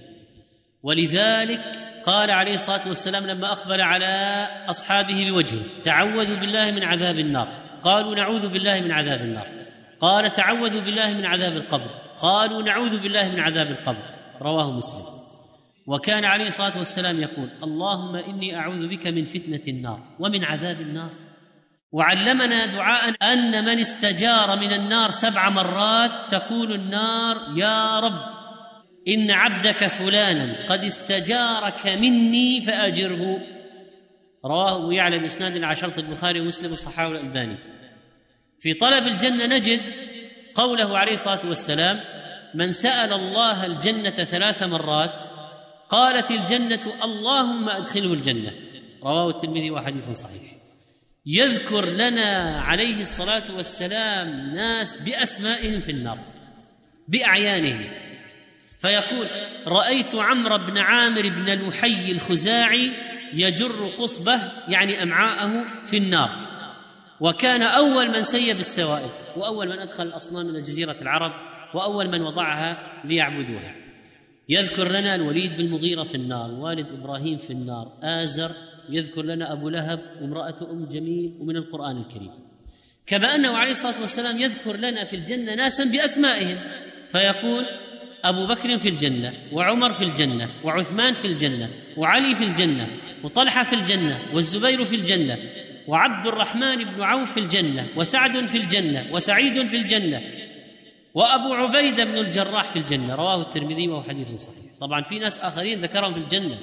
ولذلك قال عليه الصلاة والسلام لما أقبل على أصحابه بوجهه: تعوذوا بالله من عذاب النار. قالوا: نعوذ بالله من عذاب النار. قال: تعوذوا بالله من عذاب القبر. قالوا: نعوذ بالله من عذاب القبر. رواه مسلم. وكان عليه الصلاة والسلام يقول: اللهم إني أعوذ بك من فتنة النار ومن عذاب النار. وعلمنا دعاء أن من استجار من النار سبع مرات تقول النار: يا رب إن عبدك فلانا قد استجارك مني فأجره. رواه يعلى بإسناد على شرط البخاري ومسلم وصححه الألباني. في طلب الجنة نجد قوله عليه الصلاة والسلام: من سأل الله الجنة ثلاث مرات قالت الجنة: اللهم أدخله الجنة. رواه الترمذي وحديث صحيح. يذكر لنا عليه الصلاة والسلام ناس بأسمائهم في النار بأعيانهم، فيقول: رأيت عمرو بن عامر بن لحي الخزاعي يجر قصبه يعني أمعاءه في النار، وكان أول من سيب السوائل، وأول من أدخل الأصنام من جزيرة العرب، وأول من وضعها ليعبدوها. يذكر لنا الوليد بن المغيرة في النار، والد إبراهيم في النار، آزر، يذكر لنا أبو لهب وامرأة أم جميل ومن القرآن الكريم. كما أنه عليه الصلاة والسلام يذكر لنا في الجنة ناسا بأسمائهم، فيقول: أبو بكر في الجنة، وعمر في الجنة، وعثمان في الجنة، وعلي في الجنة، وطلحة في الجنة، والزبير في الجنة، وعبد الرحمن بن عوف في الجنة، وسعد في الجنة، وسعيد في الجنة، وأبو عبيدة بن الجراح في الجنة. رواه الترمذي وهو حديث صحيح. طبعا في ناس آخرين ذكرهم في الجنة،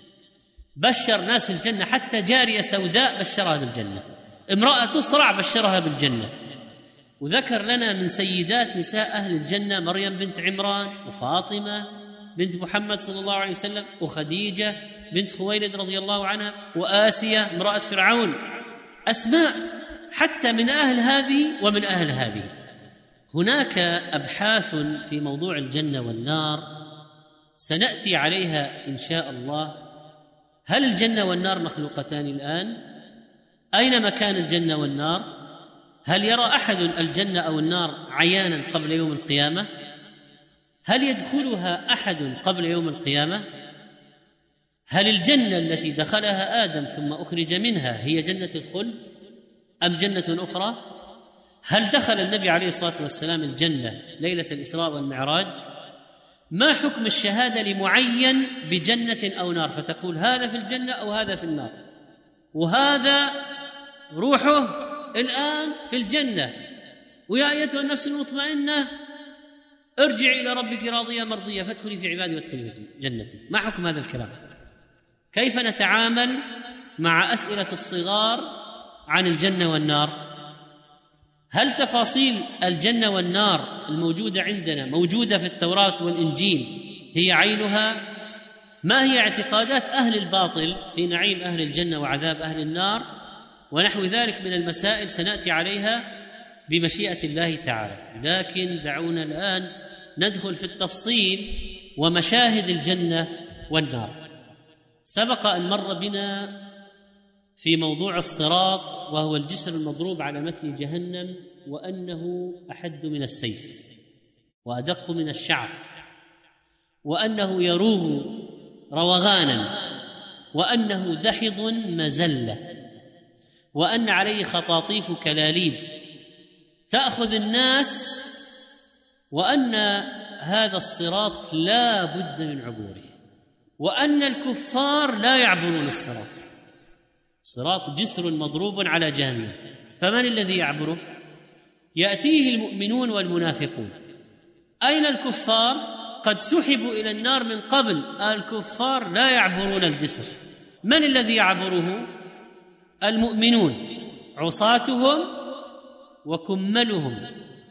بشر ناس في الجنة، حتى جارية سوداء بشرها بالجنة، امرأة تصرع بشرها بالجنة. وذكر لنا من سيدات نساء أهل الجنة مريم بنت عمران، وفاطمة بنت محمد صلى الله عليه وسلم، وخديجة بنت خويلد رضي الله عنها، وآسيا امرأة فرعون. أسماء حتى من أهل هذه ومن أهل هذه. هناك أبحاث في موضوع الجنة والنار سنأتي عليها إن شاء الله. هل الجنة والنار مخلوقتان الآن؟ أين مكان الجنة والنار؟ هل يرى أحد الجنة أو النار عيانا قبل يوم القيامة؟ هل يدخلها أحد قبل يوم القيامة؟ هل الجنة التي دخلها آدم ثم أخرج منها هي جنة الخلد أم جنة أخرى؟ هل دخل النبي عليه الصلاة والسلام الجنة ليلة الإسراء والمعراج؟ ما حكم الشهادة لمعين بجنة أو نار فتقول هذا في الجنة أو هذا في النار، وهذا روحه الآن في الجنة، ويا أيتها النفس المطمئنة ارجعي إلى ربك راضية مرضية فادخلي في عبادي وادخلي جنتي؟ ما حكم هذا الكلام؟ كيف نتعامل مع أسئلة الصغار عن الجنة والنار؟ هل تفاصيل الجنة والنار الموجودة عندنا موجودة في التوراة والإنجيل هي عينها؟ ما هي اعتقادات أهل الباطل في نعيم أهل الجنة وعذاب أهل النار؟ ونحو ذلك من المسائل سنأتي عليها بمشيئة الله تعالى. لكن دعونا الآن ندخل في التفصيل ومشاهد الجنة والنار. سبق أن مر بنا في موضوع الصراط، وهو الجسر المضروب على متن جهنم، وأنه أحد من السيف وأدق من الشعر، وأنه يروغ روغانا، وأنه دحض مزلة، وأن عليه خطاطيف كلاليب تأخذ الناس، وأن هذا الصراط لا بد من عبوره، وأن الكفار لا يعبرون الصراط. الصراط جسر مضروب على جهنم، فمن الذي يعبره؟ يأتيه المؤمنون والمنافقون. أين الكفار؟ قد سحبوا إلى النار من قبل، الكفار لا يعبرون الجسر. من الذي يعبره؟ المؤمنون عصاتهم وكملهم،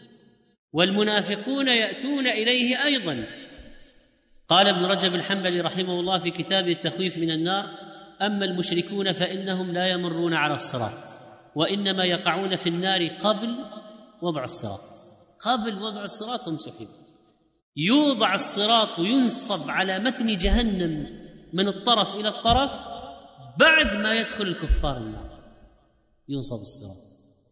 والمنافقون يأتون إليه أيضا. قال ابن رجب الحنبلي رحمه الله في كتابه التخويف من النار: أما المشركون فإنهم لا يمرون على الصراط، وإنما يقعون في النار قبل وضع الصراط. قبل وضع الصراط هم سحبوا. يوضع الصراط وينصب على متن جهنم من الطرف إلى الطرف، بعد ما يدخل الكفار النار ينصب الصراط.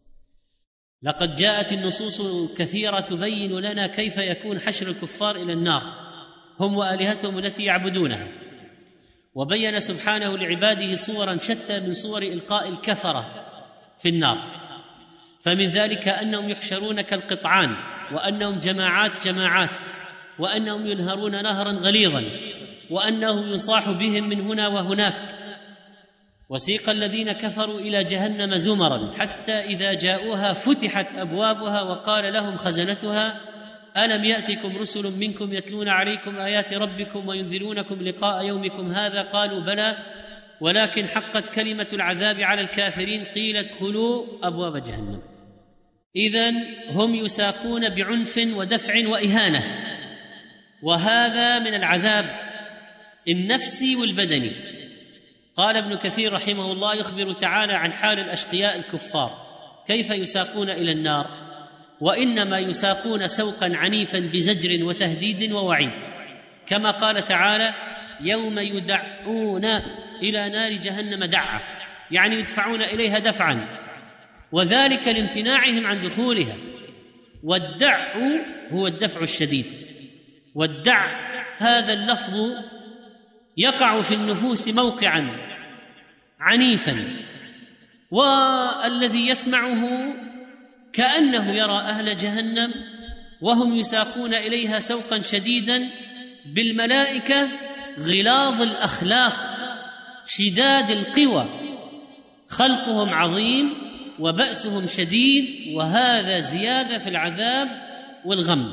لقد جاءت النصوص كثيرة تبين لنا كيف يكون حشر الكفار إلى النار هم وآلهتهم التي يعبدونها، وبين سبحانه لعباده صورا شتى من صور إلقاء الكفرة في النار. فمن ذلك أنهم يحشرون كالقطعان، وأنهم جماعات جماعات، وأنهم ينهرون نهرا غليظا، وأنه يصاح بهم من هنا وهناك. وسيق الذين كفروا إلى جهنم زمرا حتى إذا جاءوها فتحت أبوابها وقال لهم خزنتها: ألم يأتكم رسل منكم يتلون عليكم آيات ربكم وينذرونكم لقاء يومكم هذا؟ قالوا بلى ولكن حقت كلمة العذاب على الكافرين قيل ادخلوا أبواب جهنم. إذن هم يساقون بعنف ودفع وإهانة، وهذا من العذاب النفسي والبدني. قال ابن كثير رحمه الله يخبر تعالى عن حال الأشقياء الكفار كيف يساقون إلى النار، وإنما يساقون سوقا عنيفا بزجر وتهديد ووعيد، كما قال تعالى: يوم يدعون إلى نار جهنم دعا، يعني يدفعون إليها دفعا، وذلك لامتناعهم عن دخولها. والدع هو الدفع الشديد، والدع هذا اللفظ يقع في النفوس موقعا عنيفا، والذي يسمعه كأنه يرى أهل جهنم وهم يساقون إليها سوقا شديدا بالملائكة غلاظ الأخلاق شداد القوى، خلقهم عظيم وبأسهم شديد، وهذا زيادة في العذاب والغم.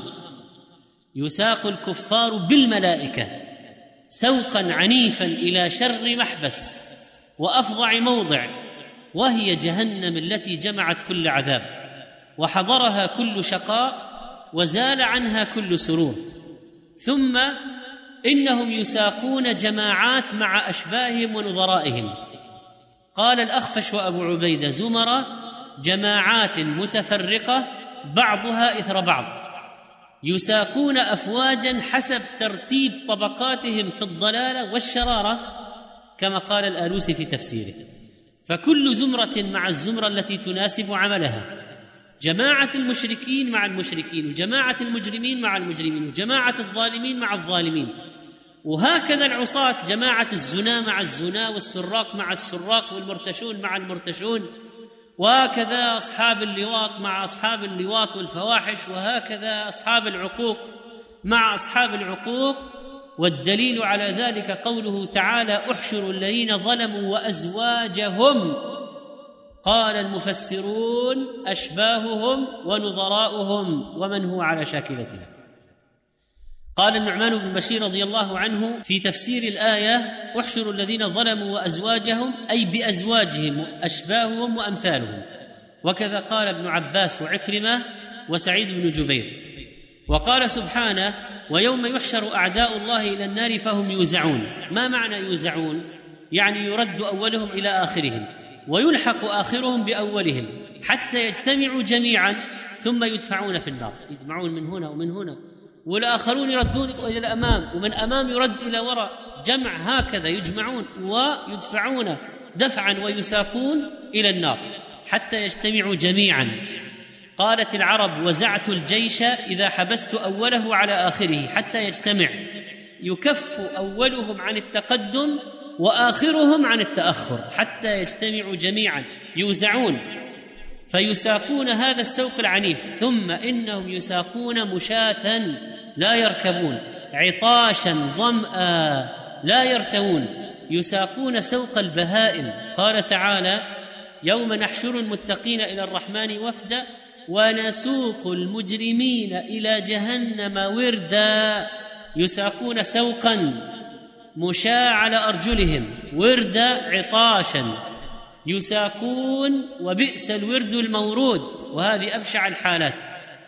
يساق الكفار بالملائكة سوقا عنيفا إلى شر محبس وأفظع موضع، وهي جهنم التي جمعت كل عذاب وحضرها كل شقاء وزال عنها كل سرور. ثم إنهم يساقون جماعات مع أشباههم ونظرائهم. قال الأخفش وأبو عبيدة: زمرة جماعات متفرقة بعضها إثر بعض، يساقون أفواجا حسب ترتيب طبقاتهم في الضلالة والشرارة، كما قال الآلوسي في تفسيره. فكل زمرة مع الزمرة التي تناسب عملها، جماعة المشركين مع المشركين، وجماعة المجرمين مع المجرمين، وجماعة الظالمين مع الظالمين، وهكذا العصاة جماعة الزنا مع الزنا، والسراق مع السراق، والمرتشون مع المرتشون، وهكذا أصحاب اللواط مع أصحاب اللواط والفواحش، وهكذا أصحاب العقوق مع أصحاب العقوق. والدليل على ذلك قوله تعالى: احشروا الذين ظلموا وأزواجهم. قال المفسرون: أشباههم ونظراؤهم ومن هو على شاكلتهم. قال النعمان بن بشير رضي الله عنه في تفسير الآية: احشروا الذين ظلموا وأزواجهم، أي بأزواجهم أشباههم وأمثالهم. وكذا قال ابن عباس وعكرمة وسعيد بن جبير. وقال سبحانه: ويوم يحشر أعداء الله إلى النار فهم يوزعون. ما معنى يوزعون؟ يعني يرد أولهم إلى آخرهم ويلحق آخرهم بأولهم حتى يجتمعوا جميعا ثم يدفعون في النار. يجمعون من هنا ومن هنا، والآخرون يردون إلى الأمام، ومن أمام يرد إلى وراء، جمع هكذا يجمعون ويدفعون دفعا ويساقون إلى النار حتى يجتمعوا جميعا. قالت العرب: وزعت الجيش إذا حبست أوله على آخره حتى يجتمع، يكف أولهم عن التقدم وآخرهم عن التأخر حتى يجتمعوا جميعا، يوزعون فيساقون هذا السوق العنيف. ثم إنهم يساقون مشاة لا يركبون، عطاشا ظمآ لا يرتوون، يساقون سوق البهائم. قال تعالى: يوم نحشر المتقين إلى الرحمن وفدا ونسوق المجرمين إلى جهنم وردا يساقون سوقا مشاع على أرجلهم وردا عطاشا يساقون وبئس الورد المورود، وهذه أبشع الحالات.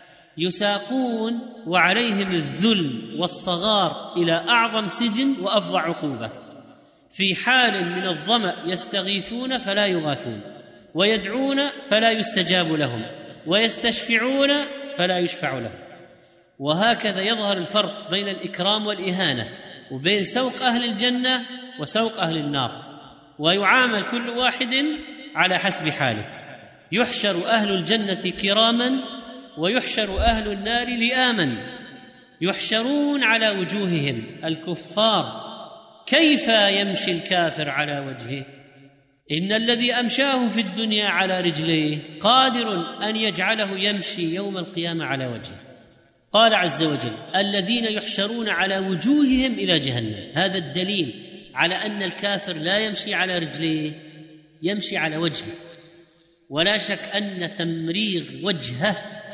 يساقون وعليهم الذل والصغار إلى أعظم سجن وأفظع عقوبة. في حال من الظمأ يستغيثون فلا يغاثون، ويدعون فلا يستجاب لهم، ويستشفعون فلا يشفع لهم. وهكذا يظهر الفرق بين الإكرام والإهانة، وبين سوق أهل الجنة وسوق أهل النار، ويعامل كل واحد على حسب حاله. يحشر أهل الجنة كراما ويحشر أهل النار لئاما. يحشرون على وجوههم الكفار. كيف يمشي الكافر على وجهه؟ إن الذي أمشاه في الدنيا على رجليه قادر أن يجعله يمشي يوم القيامة على وجهه. قال عز وجل: الذين يحشرون على وجوههم إلى جهنم. هذا الدليل على أن الكافر لا يمشي على رجليه، يمشي على وجهه. ولا شك أن تمريغ وجهه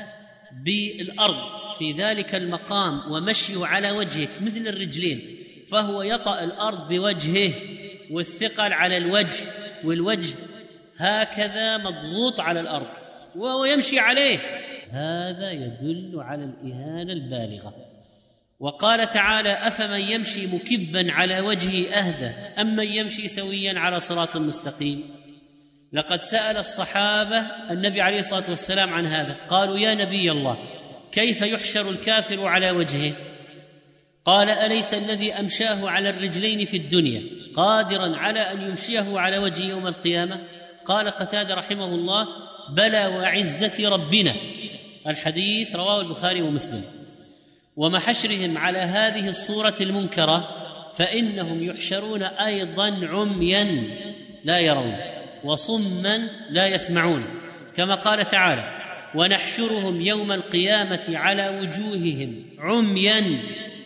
بالأرض في ذلك المقام ومشيه على وجهه مثل الرجلين، فهو يطأ الأرض بوجهه، والثقل على الوجه، والوجه هكذا مضغوط على الأرض وهو يمشي عليه. هذا يدل على الإهانة البالغة. وقال تعالى: أفمن يمشي مكبا على وجهه أهدى أم من يمشي سويا على صراط مستقيم. لقد سأل الصحابة النبي عليه الصلاة والسلام عن هذا، قالوا: يا نبي الله، كيف يحشر الكافر على وجهه؟ قال: أليس الذي أمشاه على الرجلين في الدنيا قادرا على أن يمشيه على وجه يوم القيامة؟ قال قتادة رحمه الله: بلى وعزة ربنا. الحديث رواه البخاري ومسلم. ومحشرهم على هذه الصورة المنكرة فإنهم يحشرون أيضا عميا لا يرون، وصما لا يسمعون، كما قال تعالى: ونحشرهم يوم القيامة على وجوههم عميا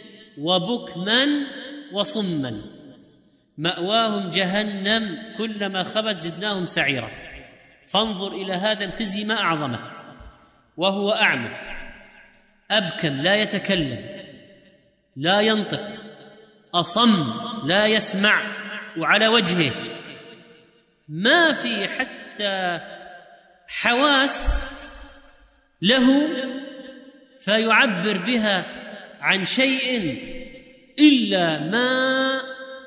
وبكما وصما مأواهم جهنم كلما خبت زدناهم سعيرا. فانظر إلى هذا الخزي ما أعظمه، وهو أعمى أبكم لا يتكلم لا ينطق، أصم لا يسمع، وعلى وجهه ما في حتى حواس له فيعبر بها عن شيء إلا ما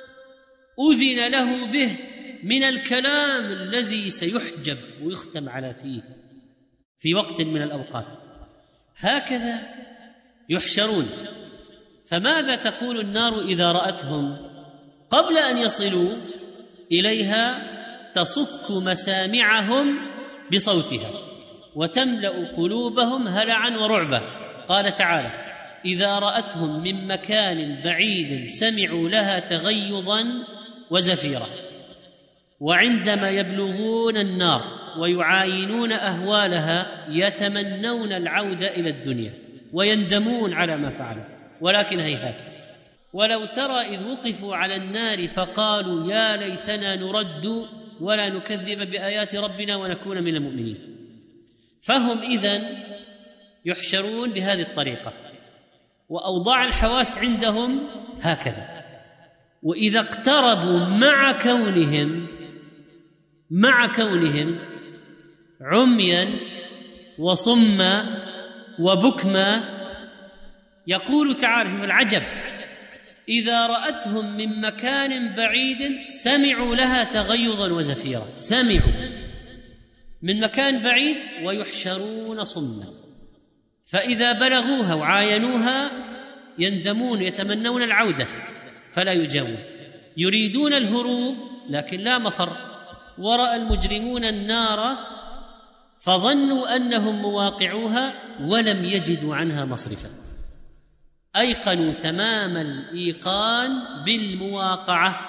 أذن له به من الكلام الذي سيحجب ويختم على فيه في وقت من الأوقات. هكذا يحشرون. فماذا تقول النار إذا رأتهم؟ قبل أن يصلوا إليها تصك مسامعهم بصوتها وتملأ قلوبهم هلعا ورعبا. قال تعالى: إذا رأتهم من مكان بعيد سمعوا لها تغيظا وزفيرا. وعندما يبلغون النار ويعاينون أهوالها يتمنون العودة إلى الدنيا ويندمون على ما فعلوا، ولكن هيهات. ولو ترى إذ وقفوا على النار فقالوا: يا ليتنا نرد ولا نكذب بآيات ربنا ونكون من المؤمنين. فهم إذن يحشرون بهذه الطريقة، وأوضاع الحواس عندهم هكذا. وإذا اقتربوا مع كونهم مع كونهم عميا وصما وبكما، يقول تعالى في العجب: إذا رأتهم من مكان بعيد سمعوا لها تغيظا وزفيرا. سمعوا من مكان بعيد ويحشرون صما، فإذا بلغوها وعاينوها يندمون يتمنون العودة فلا يجاوون، يريدون الهروب لكن لا مفر. ورأى المجرمون النار فظنوا أنهم مواقعوها ولم يجدوا عنها مصرفا. أيقنوا تمام الإيقان بالمواقعة،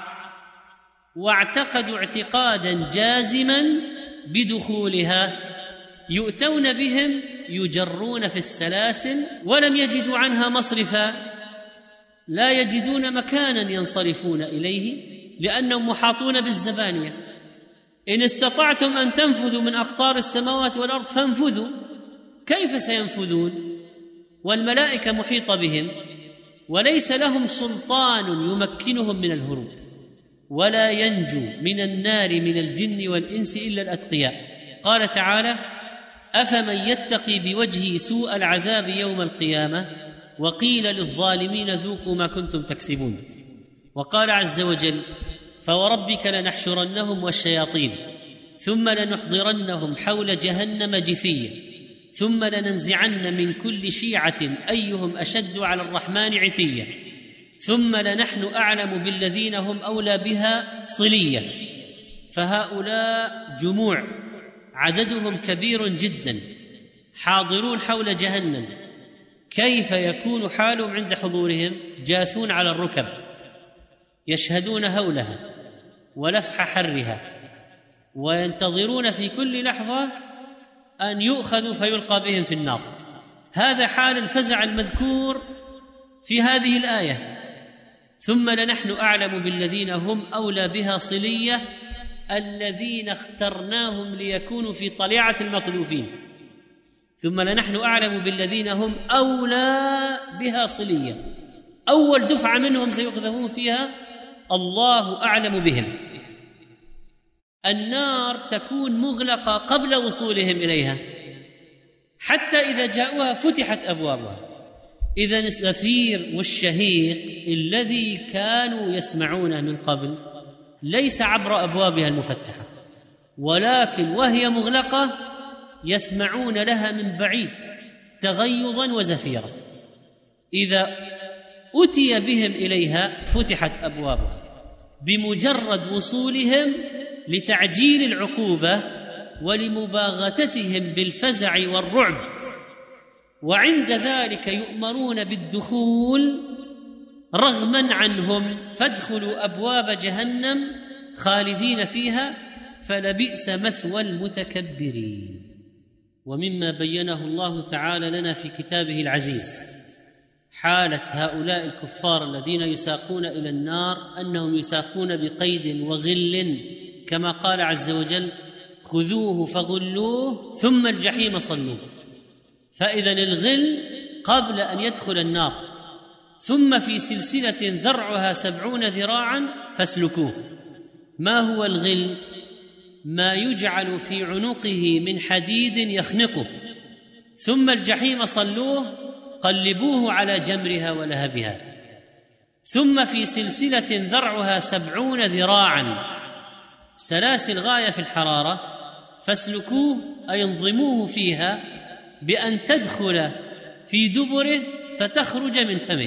واعتقدوا اعتقادا جازما بدخولها. يؤتون بهم يجرون في السلاسل ولم يجدوا عنها مصرفا، لا يجدون مكانا ينصرفون إليه لأنهم محاطون بالزبانية. إن استطعتم أن تنفذوا من أقطار السماوات والأرض فانفذوا. كيف سينفذون والملائكة محيطة بهم وليس لهم سلطان يمكنهم من الهروب؟ ولا ينجو من النار من الجن والإنس إلا الأتقياء. قال تعالى: أفمن يتقي بوجهه سوء العذاب يوم القيامة وقيل للظالمين ذوقوا ما كنتم تكسبون. وقال عز وجل: فوربك لنحشرنهم والشياطين ثم لنحضرنهم حول جهنم جثيا ثم لننزعن من كل شيعة أيهم أشد على الرحمن عتيا ثم لنحن أعلم بالذين هم أولى بها صليا. فهؤلاء جموع عددهم كبير جدا حاضرون حول جهنم، كيف يكون حالهم عند حضورهم؟ جاثون على الركب يشهدون هولها ولفح حرها وينتظرون في كل لحظة أن يؤخذوا فيلقى بهم في النار. هذا حال الفزع المذكور في هذه الآية. ثم لنحن أعلم بالذين هم أولى بها صلية، الذين اخترناهم ليكونوا في طليعة المقذوفين. ثم لنحن أعلم بالذين هم أولى بها صلية، أول دفعة منهم سيقذفون فيها، الله أعلم بهم. النار تكون مغلقة قبل وصولهم إليها، حتى إذا جاءوها فتحت أبوابها. إذن الزفير والشهيق الذي كانوا يسمعونه من قبل ليس عبر أبوابها المفتحة، ولكن وهي مغلقة يسمعون لها من بعيد تغيظا وزفيرا. إذا أتي بهم إليها فتحت أبوابها بمجرد وصولهم لتعجيل العقوبة ولمباغتتهم بالفزع والرعب، وعند ذلك يؤمرون بالدخول رغما عنهم، فادخلوا أبواب جهنم خالدين فيها فلبئس مثوى المتكبرين. ومما بينه الله تعالى لنا في كتابه العزيز حالة هؤلاء الكفار الذين يساقون إلى النار أنهم يساقون بقيد وغل، كما قال عز وجل: خذوه فغلوه ثم الجحيم صلوه. فإذن الغل قبل أن يدخل النار. ثم في سلسلة ذرعها سبعون ذراعا فاسلكوه. ما هو الغل؟ ما يجعل في عنقه من حديد يخنقه. ثم الجحيم صلوه، قلبوه على جمرها ولهبها. ثم في سلسلة ذرعها سبعون ذراعا، سلاسل غاية في الحرارة، فاسلكوه أي انظموه فيها بأن تدخل في دبره فتخرج من فمه،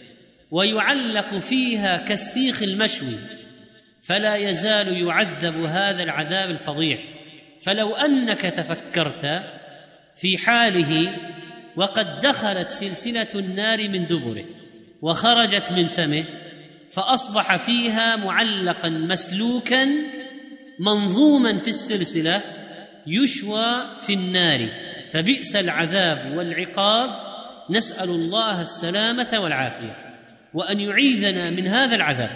ويعلق فيها كالسيخ المشوي، فلا يزال يعذب هذا العذاب الفظيع. فلو أنك تفكرت في حاله وقد دخلت سلسلة النار من دبره وخرجت من فمه، فأصبح فيها معلقا مسلوكا منظوما في السلسلة يشوى في النار، فبئس العذاب والعقاب. نسأل الله السلامة والعافية وأن يعيذنا من هذا العذاب.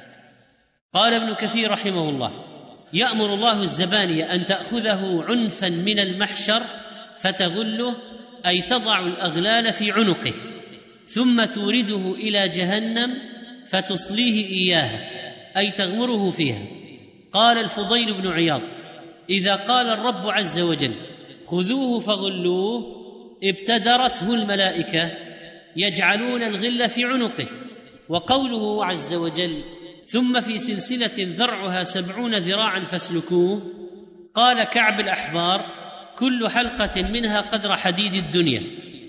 قال ابن كثير رحمه الله: يأمر الله الزبانية أن تأخذه عنفا من المحشر فتغله، أي تضع الأغلال في عنقه، ثم تورده إلى جهنم فتصليه إياها، أي تغمره فيها. قال الفضيل بن عياض: إذا قال الرب عز وجل خذوه فغلوه ابتدرته الملائكة يجعلون الغل في عنقه. وقوله عز وجل ثم في سلسلة ذرعها سبعون ذراعا فاسلكوه، قال كعب الأحبار: كل حلقة منها قدر حديد الدنيا.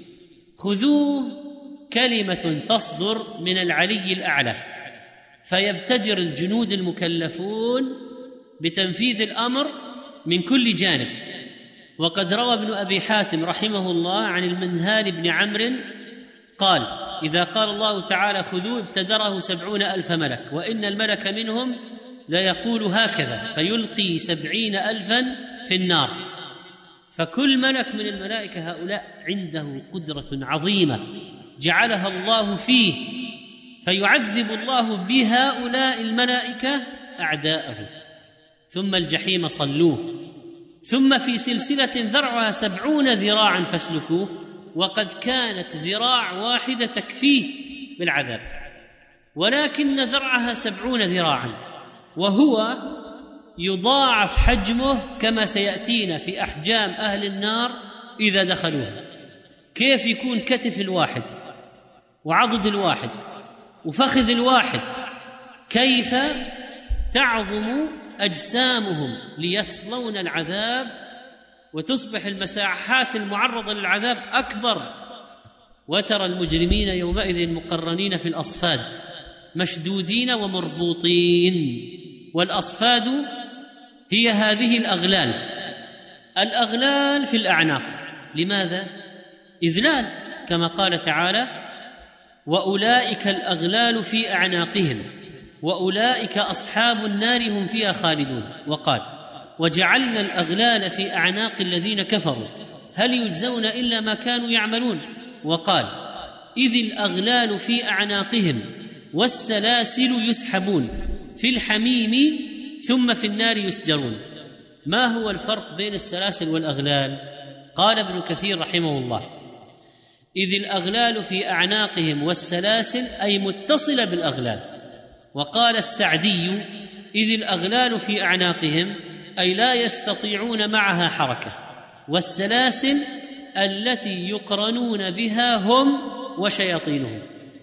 خذوه كلمة تصدر من العلي الأعلى، فيبتدر الجنود المكلفون بتنفيذ الأمر من كل جانب. وقد روى ابن أبي حاتم رحمه الله عن المنهال بن عمرو قال: إذا قال الله تعالى خذوه ابتدره سبعون ألف ملك، وإن الملك منهم ليقول هكذا فيلقي سبعين ألفا في النار. فكل ملك من الملائكة هؤلاء عنده قدرة عظيمة جعلها الله فيه، فيعذب الله بهؤلاء الملائكة أعداءه. ثم الجحيم صلوه ثم في سلسلة ذرعها سبعون ذراعا فاسلكوه وقد كانت ذراع واحدة تكفيه بالعذاب ولكن ذرعها سبعون ذراعا وهو يضاعف حجمه كما سيأتينا في أحجام أهل النار إذا دخلوها. كيف يكون كتف الواحد وعضد الواحد وفخذ الواحد، كيف تعظم أجسامهم ليصلون العذاب وتصبح المساحات المعرضة للعذاب أكبر. وترى المجرمين يومئذ مقرنين في الأصفاد مشدودين ومربوطين، والأصفاد هي هذه الأغلال، الأغلال في الأعناق. لماذا؟ إذلال، كما قال تعالى: وأولئك الأغلال في أعناقهم وأولئك أصحاب النار هم فيها خالدون. وقال: وجعلنا الأغلال في أعناق الذين كفروا هل يجزون إلا ما كانوا يعملون. وقال: إذ الأغلال في أعناقهم والسلاسل يسحبون في الحميم ثم في النار يسجرون. ما هو الفرق بين السلاسل والأغلال؟ قال ابن كثير رحمه الله: إذ الأغلال في أعناقهم والسلاسل أي متصلة بالأغلال. وقال السعدي: إذ الأغلال في أعناقهم أي لا يستطيعون معها حركة، والسلاسل التي يقرنون بها هم وشياطينهم.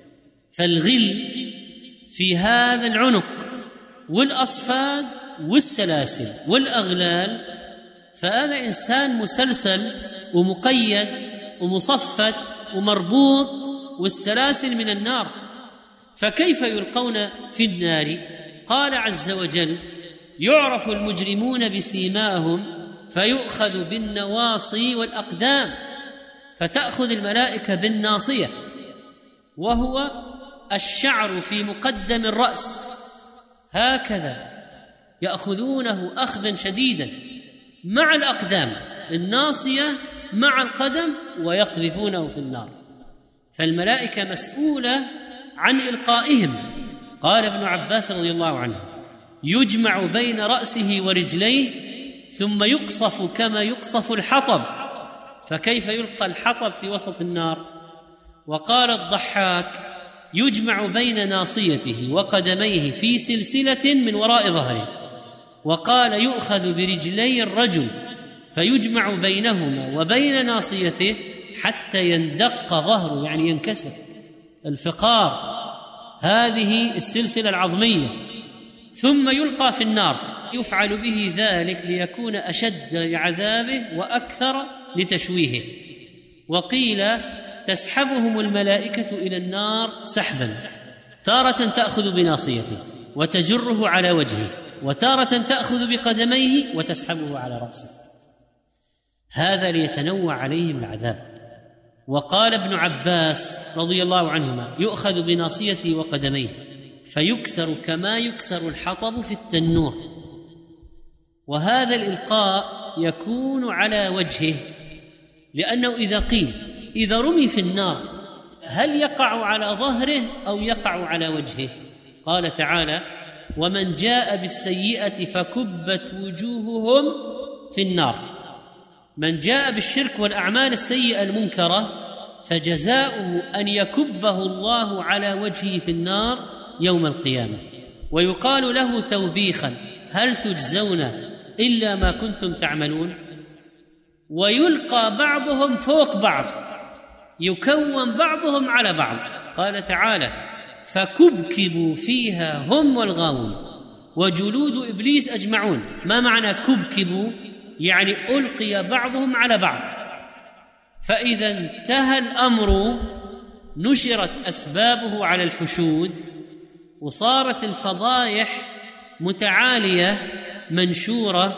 فالغل في هذا العنق والأصفاد والسلاسل والأغلال، فهذا إنسان مسلسل ومقيد ومصفد ومربوط، والسلاسل من النار، فكيف يلقون في النار؟ قال عز وجل: يعرف المجرمون بسيماهم فيؤخذ بالنواصي والأقدام، فتأخذ الملائكة بالناصية وهو الشعر في مقدم الرأس، هكذا يأخذونه أخذا شديدا مع الأقدام، الناصية مع القدم، ويقذفونه في النار. فالملائكة مسؤولة عن إلقائهم. قال ابن عباس رضي الله عنه: يجمع بين رأسه ورجليه ثم يقصف كما يقصف الحطب، فكيف يلقى الحطب في وسط النار؟ وقال الضحاك: يجمع بين ناصيته وقدميه في سلسلة من وراء ظهره. وقال: يؤخذ برجلي الرجل فيجمع بينهما وبين ناصيته حتى يندق ظهره، يعني ينكسر الفقار، هذه السلسلة العظمية، ثم يلقى في النار. يفعل به ذلك ليكون أشد لعذابه وأكثر لتشويهه. وقيل: تسحبهم الملائكة إلى النار سحبا، تارة تأخذ بناصيته وتجره على وجهه، وتارة تأخذ بقدميه وتسحبه على رأسه، هذا ليتنوع عليهم العذاب. وقال ابن عباس رضي الله عنهما: يؤخذ بناصيته وقدميه فيكسر كما يكسر الحطب في التنور. وهذا الإلقاء يكون على وجهه، لأنه إذا قيل إذا رمي في النار هل يقع على ظهره أو يقع على وجهه؟ قال تعالى: ومن جاء بالسيئة فكبت وجوههم في النار. من جاء بالشرك والأعمال السيئة المنكرة فجزاؤه أن يكبه الله على وجهه في النار يوم القيامة، ويقال له توبيخا: هل تجزون إلا ما كنتم تعملون؟ ويلقى بعضهم فوق بعض، يكون بعضهم على بعض. قال تعالى: فكبكبوا فيها هم والغاوون وجلود إبليس أجمعون. ما معنى كبكبوا؟ يعني ألقي بعضهم على بعض. فإذا انتهى الأمر نشرت أسبابه على الحشود، وصارت الفضايح متعالية منشورة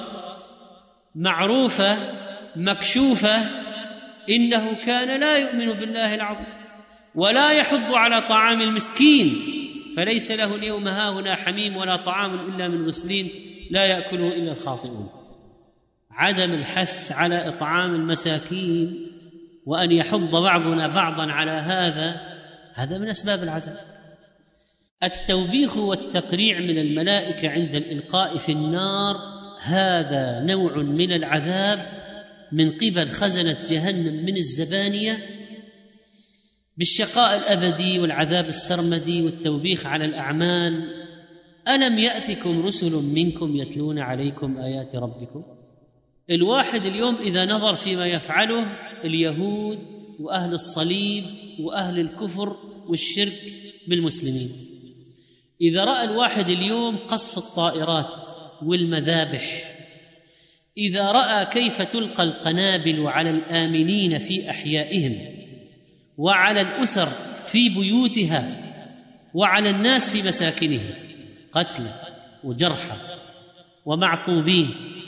معروفة مكشوفة. إنه كان لا يؤمن بالله العظيم ولا يحض على طعام المسكين فليس له اليوم هاهنا حميم ولا طعام إلا من غسلين لا يأكله إلا الخاطئون. عدم الحث على إطعام المساكين وأن يحض بعضنا بعضا على هذا، هذا من أسباب العذاب. التوبيخ والتقريع من الملائكة عند الإلقاء في النار هذا نوع من العذاب من قبل خزنة جهنم من الزبانية بالشقاء الأبدي والعذاب السرمدي والتوبيخ على الأعمال. ألم يأتكم رسل منكم يتلون عليكم آيات ربكم؟ الواحد اليوم إذا نظر فيما يفعله اليهود وأهل الصليب وأهل الكفر والشرك بالمسلمين، إذا رأى الواحد اليوم قصف الطائرات والمذابح، إذا رأى كيف تلقى القنابل على الآمنين في أحيائهم وعلى الأسر في بيوتها وعلى الناس في مساكنهم، قتلى وجرحى ومعقوبين،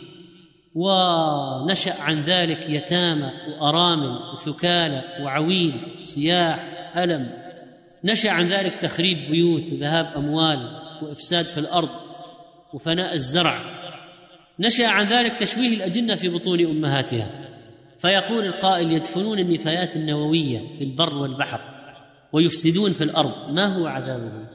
ونشأ عن ذلك يتامى وأرامل وثكالى وعويل وسياح ألم، نشأ عن ذلك تخريب بيوت وذهاب أموال وإفساد في الأرض وفناء الزرع، نشأ عن ذلك تشويه الأجنة في بطون أمهاتها. فيقول القائل: يدفنون النفايات النووية في البر والبحر ويفسدون في الأرض، ما هو عذابهم؟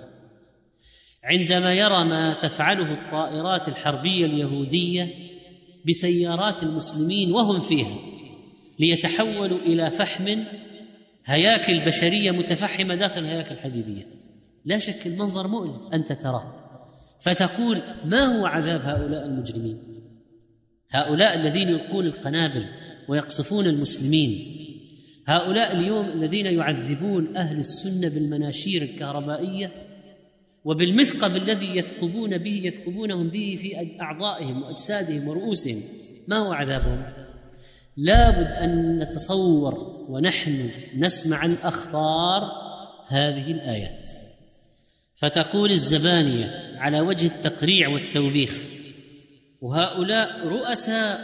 عندما يرى ما تفعله الطائرات الحربية اليهودية بسيارات المسلمين وهم فيها ليتحولوا إلى فحم، هياكل بشرية متفحمة داخل هياكل حديدية، لا شك المنظر مؤلم أنت تراه، فتقول: ما هو عذاب هؤلاء المجرمين، هؤلاء الذين يلقون القنابل ويقصفون المسلمين، هؤلاء اليوم الذين يعذبون أهل السنة بالمناشير الكهربائية وبالمثقب الذي يثقبون به يثقبونهم به في أعضائهم وأجسادهم ورؤوسهم، ما هو عذابهم؟ لابد أن نتصور ونحن نسمع الأخبار هذه الآيات. فتقول الزبانية على وجه التقريع والتوبيخ، وهؤلاء رؤساء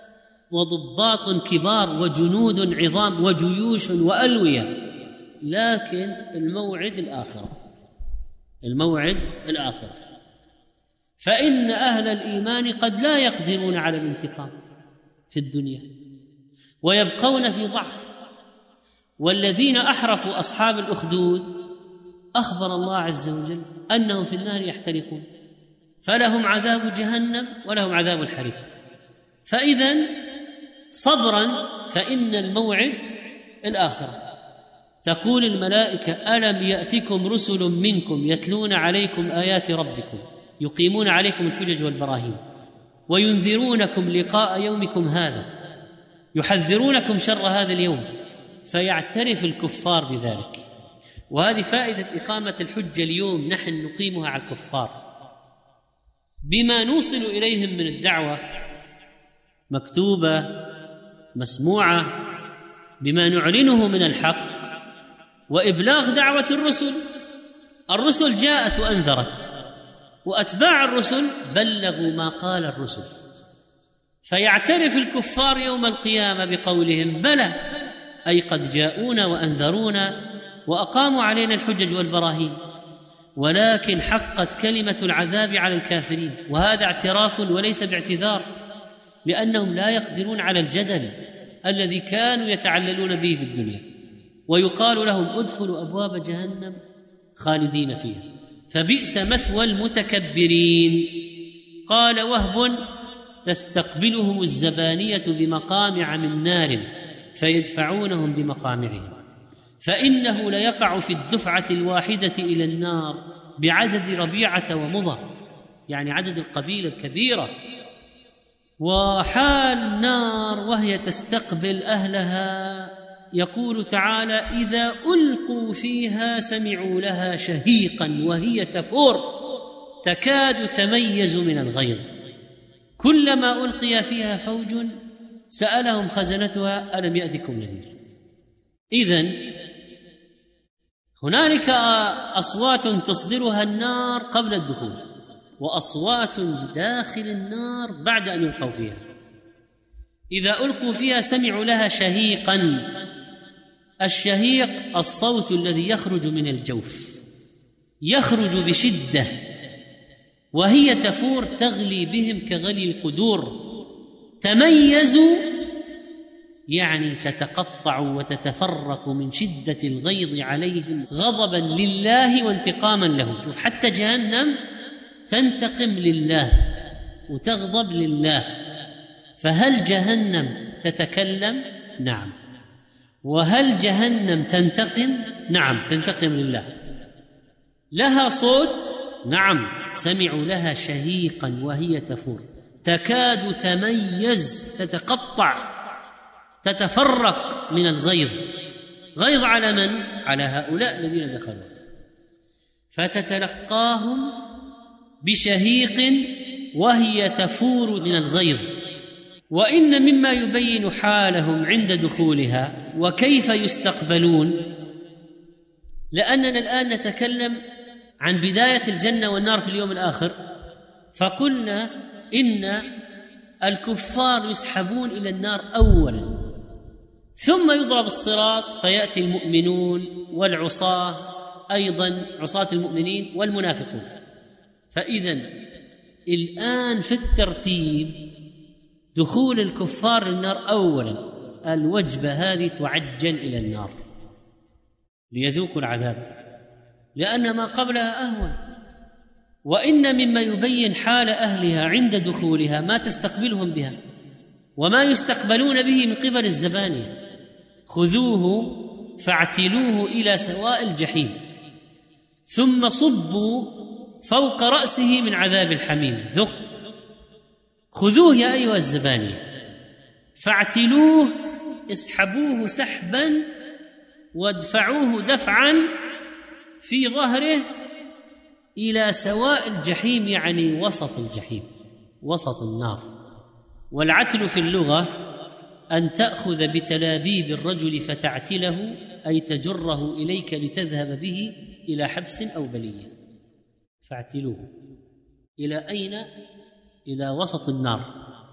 وضباط كبار وجنود عظام وجيوش وألوية، لكن الموعد الآخرة، الموعد الآخرة، فإن أهل الإيمان قد لا يقدرون على الانتقام في الدنيا ويبقون في ضعف. والذين أحرقوا أصحاب الأخدود أخبر الله عز وجل أنهم في النار يحترقون، فلهم عذاب جهنم ولهم عذاب الحريق. فإذن صبرا، فإن الموعد الآخرة. تقول الملائكة: ألم يأتكم رسل منكم يتلون عليكم آيات ربكم يقيمون عليكم الحجج والبراهين وينذرونكم لقاء يومكم هذا، يحذرونكم شر هذا اليوم. فيعترف الكفار بذلك، وهذه فائدة إقامة الحجة اليوم نحن نقيمها على الكفار بما نوصل إليهم من الدعوة، مكتوبة مسموعة، بما نعلنه من الحق وإبلاغ دعوة الرسل. الرسل جاءت وأنذرت، وأتباع الرسل بلغوا ما قال الرسل. فيعترف الكفار يوم القيامة بقولهم: بلى، أي قد جاءونا وأنذرونا وأقاموا علينا الحجج والبراهين، ولكن حقت كلمة العذاب على الكافرين. وهذا اعتراف وليس باعتذار، لأنهم لا يقدرون على الجدل الذي كانوا يتعللون به في الدنيا. ويقال لهم: ادخلوا أبواب جهنم خالدين فيها فبئس مثوى المتكبرين. قال وهب: تستقبلهم الزبانية بمقامع من نار فيدفعونهم بمقامعهم، فإنه ليقع في الدفعة الواحدة إلى النار بعدد ربيعة ومضر، يعني عدد القبيلة الكبيرة. وحال النار وهي تستقبل أهلها، يقول تعالى: إذا ألقوا فيها سمعوا لها شهيقا وهي تفور تكاد تميز من الغيظ، كلما ألقي فيها فوج سألهم خزنتها ألم يأتكم نذير. إذن هنالك أصوات تصدرها النار قبل الدخول، وأصوات داخل النار بعد أن يلقوا فيها. إذا ألقوا فيها سمعوا لها شهيقا. الشهيق الصوت الذي يخرج من الجوف، يخرج بشدة وهي تفور تغلي بهم كغلي القدور. تميزوا يعني تتقطع وتتفرق من شدة الغيظ عليهم غضبا لله وانتقاما لهم. شوف، حتى جهنم تنتقم لله وتغضب لله. فهل جهنم تتكلم؟ نعم. وهل جهنم تنتقم؟ نعم، تنتقم لله. لها صوت؟ نعم، سمعوا لها شهيقا وهي تفور، تكاد تميز، تتقطع، تتفرق من الغيظ. غيظ على من؟ على هؤلاء الذين دخلوا. فتتلقاهم بشهيق وهي تفور من الغيظ. وإن مما يبين حالهم عند دخولها وكيف يستقبلون، لأننا الآن نتكلم عن بداية الجنة والنار في اليوم الآخر، فقلنا إن الكفار يسحبون إلى النار أولا، ثم يضرب الصراط فيأتي المؤمنون والعصاة، أيضا عصاة المؤمنين والمنافقون. فإذا الآن في الترتيب دخول الكفار للنار أولا، الوجبة هذه تعجل إلى النار ليذوقوا العذاب، لأن ما قبلها أهون. وإن مما يبين حال أهلها عند دخولها ما تستقبلهم بها وما يستقبلون به من قبل الزبانية. خذوه فاعتلوه إلى سواء الجحيم ثم صبوا فوق رأسه من عذاب الحميم، ذق. خذوه يا أيها الزبانية، فاعتلوه، اسحبوه سحبا وادفعوه دفعا في ظهره إلى سواء الجحيم، يعني وسط الجحيم، وسط النار. والعتل في اللغة أن تأخذ بتلابيب الرجل فتعتله، أي تجره إليك لتذهب به إلى حبس أو بلية. فاعتلوه إلى أين؟ إلى وسط النار،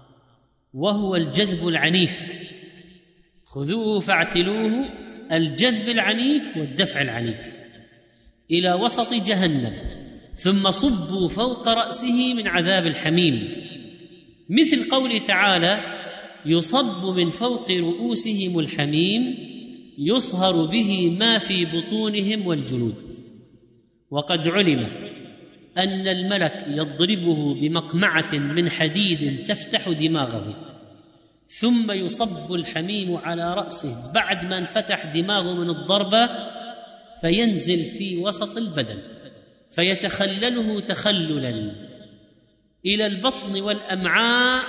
وهو الجذب العنيف. خذوه فاعتلوه، الجذب العنيف والدفع العنيف، إلى وسط جهنم، ثم صبوا فوق رأسه من عذاب الحميم، مثل قوله تعالى: يصب من فوق رؤوسهم الحميم يصهر به ما في بطونهم والجلود. وقد علم أن الملك يضربه بمقمعة من حديد تفتح دماغه، ثم يصب الحميم على رأسه بعد ما انفتح دماغه من الضربة، فينزل في وسط البدن فيتخلله تخللا إلى البطن والأمعاء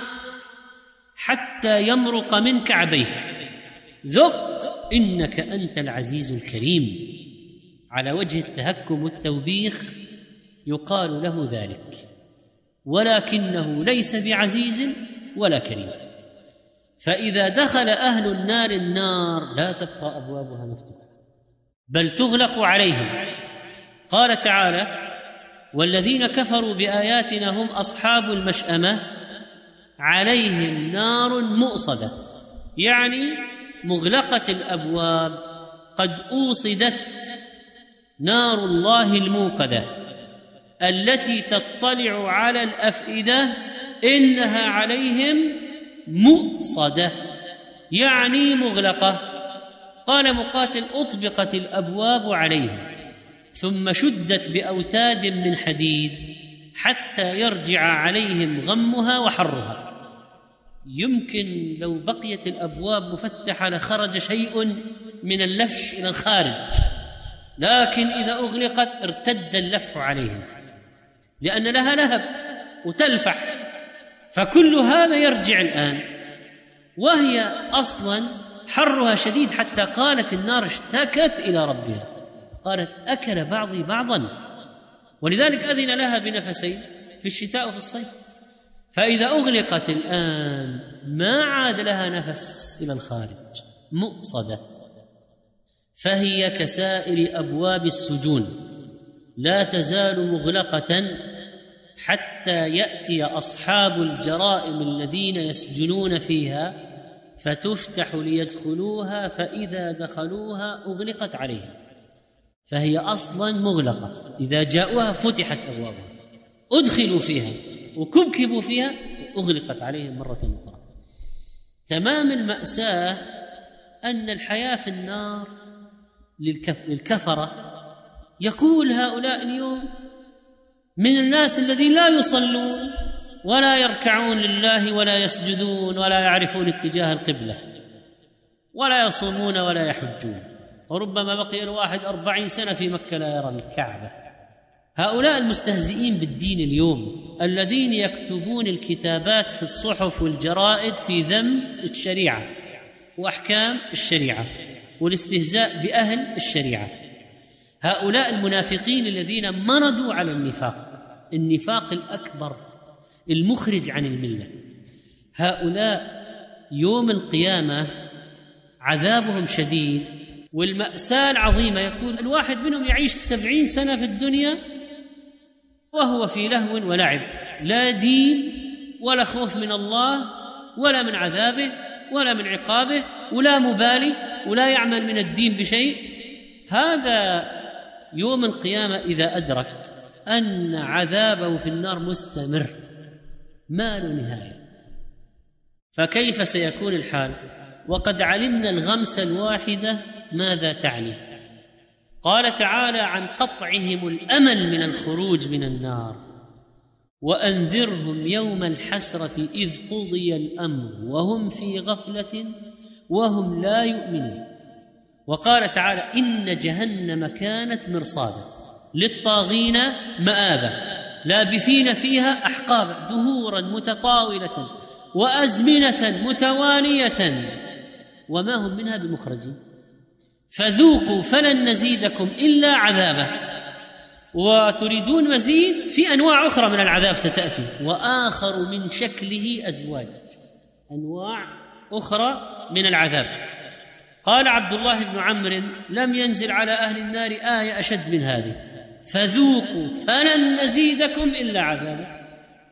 حتى يمرق من كعبيه. ذق إنك أنت العزيز الكريم. على وجه التهكم والتوبيخ يقال له ذلك، ولكنه ليس بعزيز ولا كريم. فإذا دخل أهل النار النار لا تبقى أبوابها مفتوحة، بل تغلق عليهم. قال تعالى: والذين كفروا بآياتنا هم أصحاب المشأمة عليهم نار مؤصدة، يعني مغلقة الأبواب، قد أوصدت نار الله الموقدة التي تطلع على الأفئدة، إنها عليهم مؤصدة، يعني مغلقة. قال مقاتل: أطبقت الأبواب عليهم ثم شدت بأوتاد من حديد حتى يرجع عليهم غمها وحرها. يمكن لو بقيت الأبواب مفتحة لخرج شيء من اللفح إلى الخارج، لكن إذا أغلقت ارتد اللفح عليهم، لأن لها لهب وتلفح، فكل هذا يرجع الآن، وهي أصلا حرها شديد، حتى قالت النار اشتكت إلى ربها، قالت: أكل بعضي بعضا. ولذلك أذن لها بنفسين في الشتاء وفي الصيف. فإذا أغلقت الآن ما عاد لها نفس إلى الخارج، مؤصدة. فهي كسائر أبواب السجون لا تزال مغلقة حتى يأتي أصحاب الجرائم الذين يسجنون فيها فتفتح ليدخلوها، فإذا دخلوها أغلقت عليهم. فهي أصلا مغلقة، إذا جاءوها فتحت أبوابها، أدخلوا فيها وكبكبوا فيها وأغلقت عليهم مرة أخرى. تمام المأساة أن الحياة في النار للكفرة. يقول هؤلاء اليوم من الناس الذين لا يصلون ولا يركعون لله ولا يسجدون ولا يعرفون اتجاه القبلة ولا يصومون ولا يحجون، وربما بقي الواحد أربعين سنة في مكة لا يرى الكعبة. هؤلاء المستهزئين بالدين اليوم الذين يكتبون الكتابات في الصحف والجرائد في ذم الشريعة وأحكام الشريعة والاستهزاء بأهل الشريعة، هؤلاء المنافقين الذين مرضوا على النفاق، النفاق الأكبر المخرج عن الملة، هؤلاء يوم القيامة عذابهم شديد والمأساة العظيمة. يكون الواحد منهم يعيش سبعين سنة في الدنيا وهو في لهو ولعب، لا دين ولا خوف من الله ولا من عذابه ولا من عقابه ولا مبالي ولا يعمل من الدين بشيء. هذا يوم القيامة إذا أدرك أن عذابه في النار مستمر ما له نهاية، فكيف سيكون الحال وقد علمنا الغمسة الواحدة ماذا تعني؟ قال تعالى عن قطعهم الأمل من الخروج من النار: وأنذرهم يوم الحسرة إذ قضي الأمر وهم في غفلة وهم لا يؤمنون. وقال تعالى: إن جهنم كانت مرصادا للطاغين مآبا لابثين فيها أحقابا دهورا متطاولة وأزمنة متوالية وما هم منها بمخرجين فذوقوا فلن نزيدكم إلا عذابا. وتريدون مزيد في أنواع أخرى من العذاب ستأتي، وآخر من شكله أزواج، أنواع أخرى من العذاب. قال عبد الله بن عمرو: لم ينزل على أهل النار آية أشد من هذه، فذوقوا فلن نزيدكم إلا عذابا.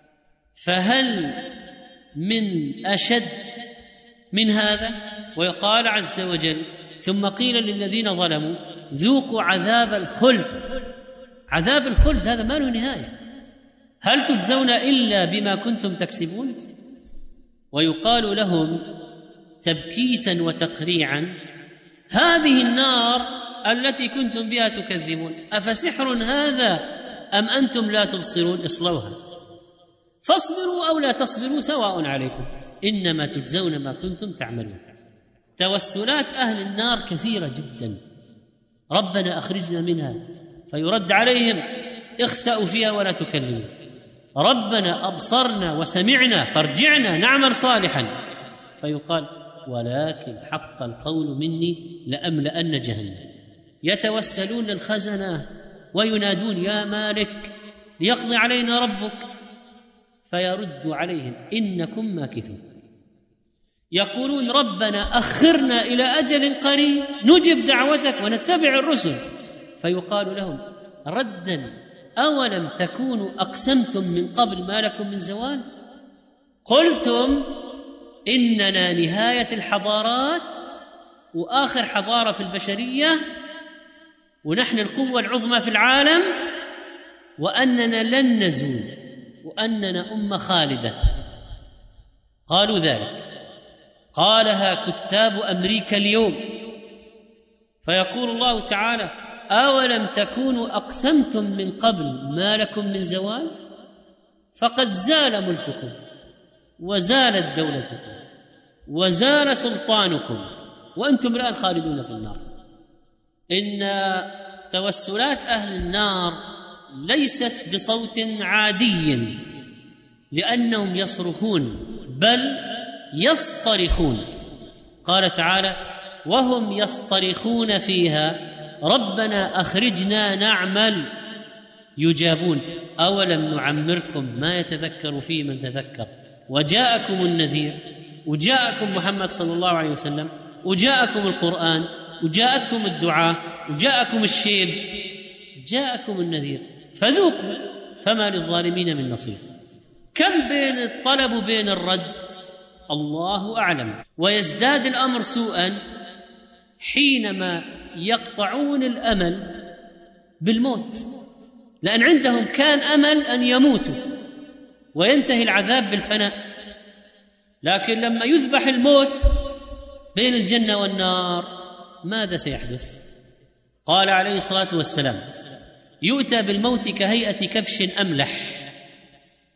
فهل من أشد من هذا؟ ويقال عز وجل: ثم قيل للذين ظلموا ذوقوا عذاب الخلد. عذاب الخلد هذا ما له نهاية، هل تجزون إلا بما كنتم تكسبون؟ ويقال لهم تبكيتا وتقريعا: هذه النار التي كنتم بها تكذبون أفسحر هذا أم أنتم لا تبصرون اصلوها فاصبروا أو لا تصبروا سواء عليكم إنما تجزون ما كنتم تعملون. توسلات أهل النار كثيرة جدا: ربنا أخرجنا منها، فيرد عليهم: اخسأوا فيها ولا تكلموا. ربنا أبصرنا وسمعنا فارجعنا نعمل صالحا، فيقال: ولكن حق القول مني لأملأن جهنم. يتوسلون للخزنة وينادون: يا مالك ليقضي علينا ربك، فيرد عليهم: إنكم ماكثون. يقولون: ربنا أخرنا إلى أجل قريب نجب دعوتك ونتبع الرسل، فيقال لهم ردا: أولم تكونوا أقسمتم من قبل ما لكم من زوال؟ قلتم إننا نهاية الحضارات وآخر حضارة في البشرية ونحن القوة العظمى في العالم وأننا لن نزول وأننا أمة خالدة. قالوا ذلك، قالها كتاب أمريكا اليوم. فيقول الله تعالى: أولم تكونوا أقسمتم من قبل ما لكم من زوال؟ فقد زال ملككم وزالت دولتكم وزال سلطانكم وأنتم الآن خالدون في النار. إن توسلات أهل النار ليست بصوت عادي لأنهم يصرخون، بل يصطرخون. قال تعالى: وهم يصطرخون فيها ربنا أخرجنا نعمل. يجابون: أولم نعمركم ما يتذكر فيه من تذكر وجاءكم النذير، وجاءكم محمد صلى الله عليه وسلم، وجاءكم القرآن، وجاءتكم الدعاء، وجاءكم الشيب، جاءكم النذير فذوقوا فما للظالمين من نصير. كم بين الطلب وبين الرد؟ الله أعلم. ويزداد الأمر سوءا حينما يقطعون الأمل بالموت، لأن عندهم كان أمل أن يموتوا وينتهي العذاب بالفناء، لكن لما يذبح الموت بين الجنة والنار ماذا سيحدث؟ قال عليه الصلاة والسلام: يؤتى بالموت كهيئة كبش أملح،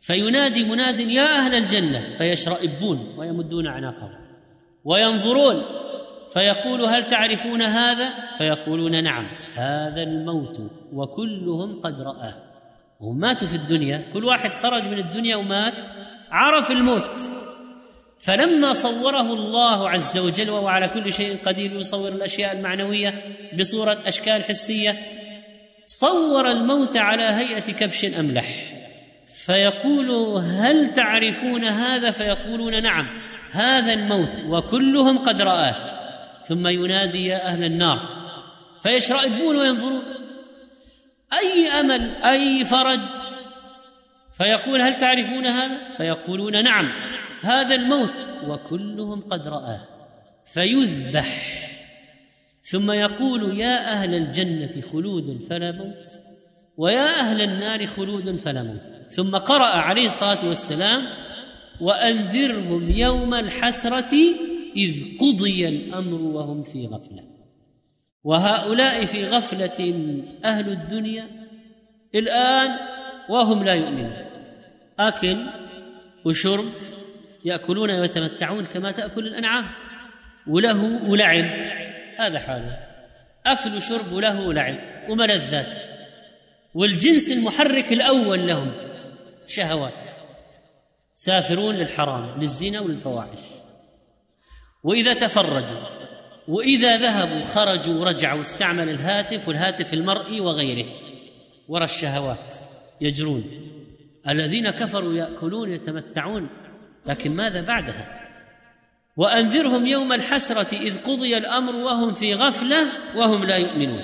فينادي مناد يا أهل الجنة فيشرئبون ويمدون أعناقهم وينظرون فيقول هل تعرفون هذا؟ فيقولون نعم هذا الموت وكلهم قد رآه. هم ماتوا في الدنيا، كل واحد خرج من الدنيا ومات عرف الموت، فلما صوره الله عز وجل وهو على كل شيء قدير يصور الأشياء المعنوية بصورة أشكال حسية، صور الموت على هيئة كبش أملح، فيقول هل تعرفون هذا؟ فيقولون نعم هذا الموت وكلهم قد رآه. ثم ينادي يا أهل النار فيشرئبون وينظرون أي أمل أي فرج، فيقول هل تعرفون هذا؟ فيقولون نعم هذا الموت وكلهم قد رآه، فيذبح. ثم يقول يا أهل الجنة خلود فلا موت ويا أهل النار خلود فلا موت. ثم قرأ عليه الصلاة والسلام وأنذرهم يوم الحسرة إذ قضي الأمر وهم في غفلة. وهؤلاء في غفلة أهل الدنيا الآن وهم لا يؤمنون، أكل وشرب، يأكلون ويتمتعون كما تأكل الأنعام، وله ولعب، هذا حاله، أكل وشرب وله ولعب وملذات، والجنس المحرك الأول لهم شهوات، سافرون للحرام للزنا وللفواحش، وإذا تفرجوا وإذا ذهبوا خرجوا ورجعوا استعمل الهاتف والهاتف المرئي وغيره وراء الشهوات يجرون. الذين كفروا يأكلون يتمتعون، لكن ماذا بعدها؟ وأنذرهم يوم الحسرة إذ قضي الأمر وهم في غفلة وهم لا يؤمنون.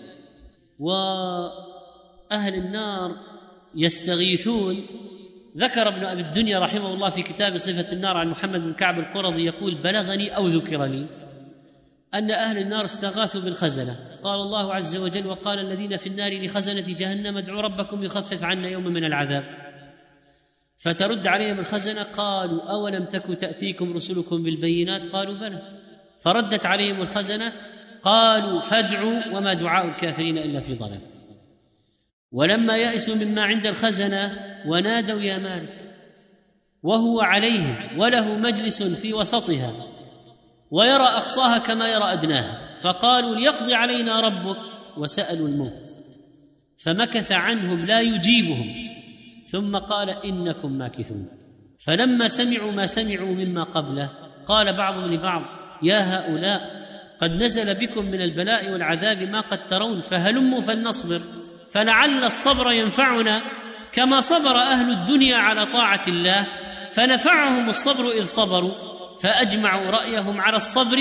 وأهل النار يستغيثون. ذكر ابن أبي الدنيا رحمه الله في كتاب صفة النار عن محمد بن كعب القرظي يقول بلغني أو ذكر لي أن أهل النار استغاثوا بالخزنة، قال الله عز وجل وقال الذين في النار لخزنة جهنم ادعوا ربكم يخفف عنا يوما من العذاب، فترد عليهم الخزنة قالوا أولم تك تأتيكم رسلكم بالبينات قالوا بلى، فردت عليهم الخزنة قالوا فادعوا وما دعاء الكافرين إلا في ضلال. ولما يأسوا مما عند الخزنة ونادوا يا مالك وهو عليهم وله مجلس في وسطها ويرى أقصاها كما يرى أدناها، فقالوا ليقضي علينا ربك وسألوا الموت، فمكث عنهم لا يجيبهم، ثم قال إنكم ماكثون. فلما سمعوا ما سمعوا مما قبله قال بعضهم لبعض يا هؤلاء قد نزل بكم من البلاء والعذاب ما قد ترون، فهلموا فلنصبر فلعل الصبر ينفعنا كما صبر أهل الدنيا على طاعة الله، فنفعهم الصبر إذ صبروا، فأجمعوا رأيهم على الصبر،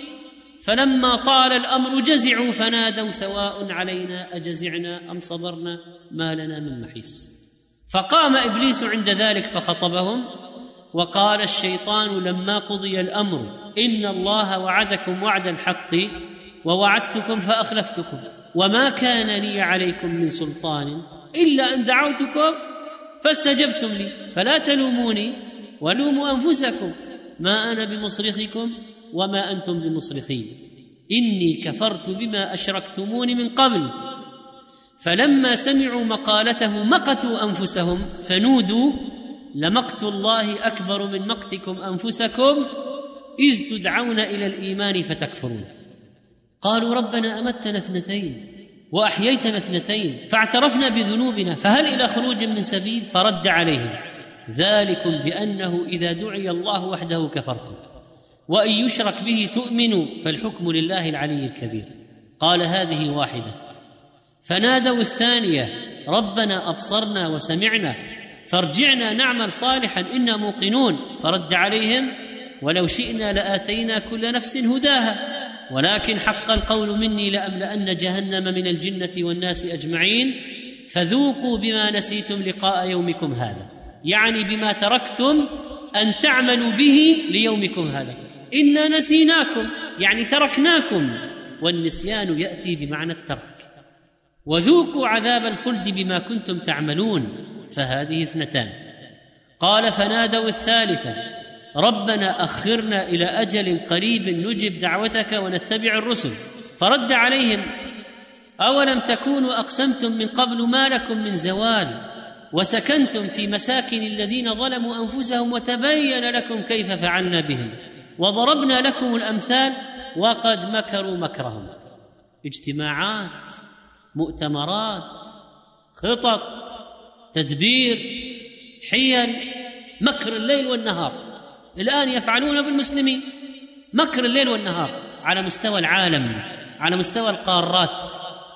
فلما طال الأمر جزعوا فنادوا سواء علينا أجزعنا أم صبرنا ما لنا من محيص. فقام إبليس عند ذلك فخطبهم وقال الشيطان لما قضي الأمر إن الله وعدكم وعد الحق ووعدتكم فأخلفتكم وما كان لي عليكم من سلطان إلا أن دعوتكم فاستجبتم لي فلا تلوموني ولوموا أنفسكم ما أنا بمصرخكم وما أنتم بمصرخي إني كفرت بما أشركتمون من قبل. فلما سمعوا مقالته مقتوا أنفسهم فنودوا لمقت الله أكبر من مقتكم أنفسكم إذ تدعون إلى الإيمان فتكفرون. قالوا ربنا أمتنا اثنتين وأحييتنا اثنتين فاعترفنا بذنوبنا فهل إلى خروج من سبيل؟ فرد عليهم ذلكم بأنه إذا دعي الله وحده كفرتم وإن يشرك به تؤمنوا فالحكم لله العلي الكبير. قال هذه واحدة. فنادوا الثانية ربنا أبصرنا وسمعنا فارجعنا نعمل صالحا إنا موقنون. فرد عليهم ولو شئنا لآتينا كل نفس هداها ولكن حق القول مني لأملأن جهنم من الجنة والناس أجمعين فذوقوا بما نسيتم لقاء يومكم هذا، يعني بما تركتم أن تعملوا به ليومكم هذا. إنا نسيناكم يعني تركناكم، والنسيان يأتي بمعنى الترك. وذوقوا عذاب الخلد بما كنتم تعملون، فهذه اثنتان. قال فنادوا الثالثة ربنا أخرنا إلى أجل قريب نجب دعوتك ونتبع الرسل. فرد عليهم أولم تكونوا أقسمتم من قبل ما لكم من زوال وسكنتم في مساكن الذين ظلموا أنفسهم وتبين لكم كيف فعلنا بهم وضربنا لكم الأمثال وقد مكروا مكرهم. اجتماعات، مؤتمرات، خطط، تدبير، حيل، مكر الليل والنهار الآن يفعلون بالمسلمين، مكر الليل والنهار على مستوى العالم، على مستوى القارات.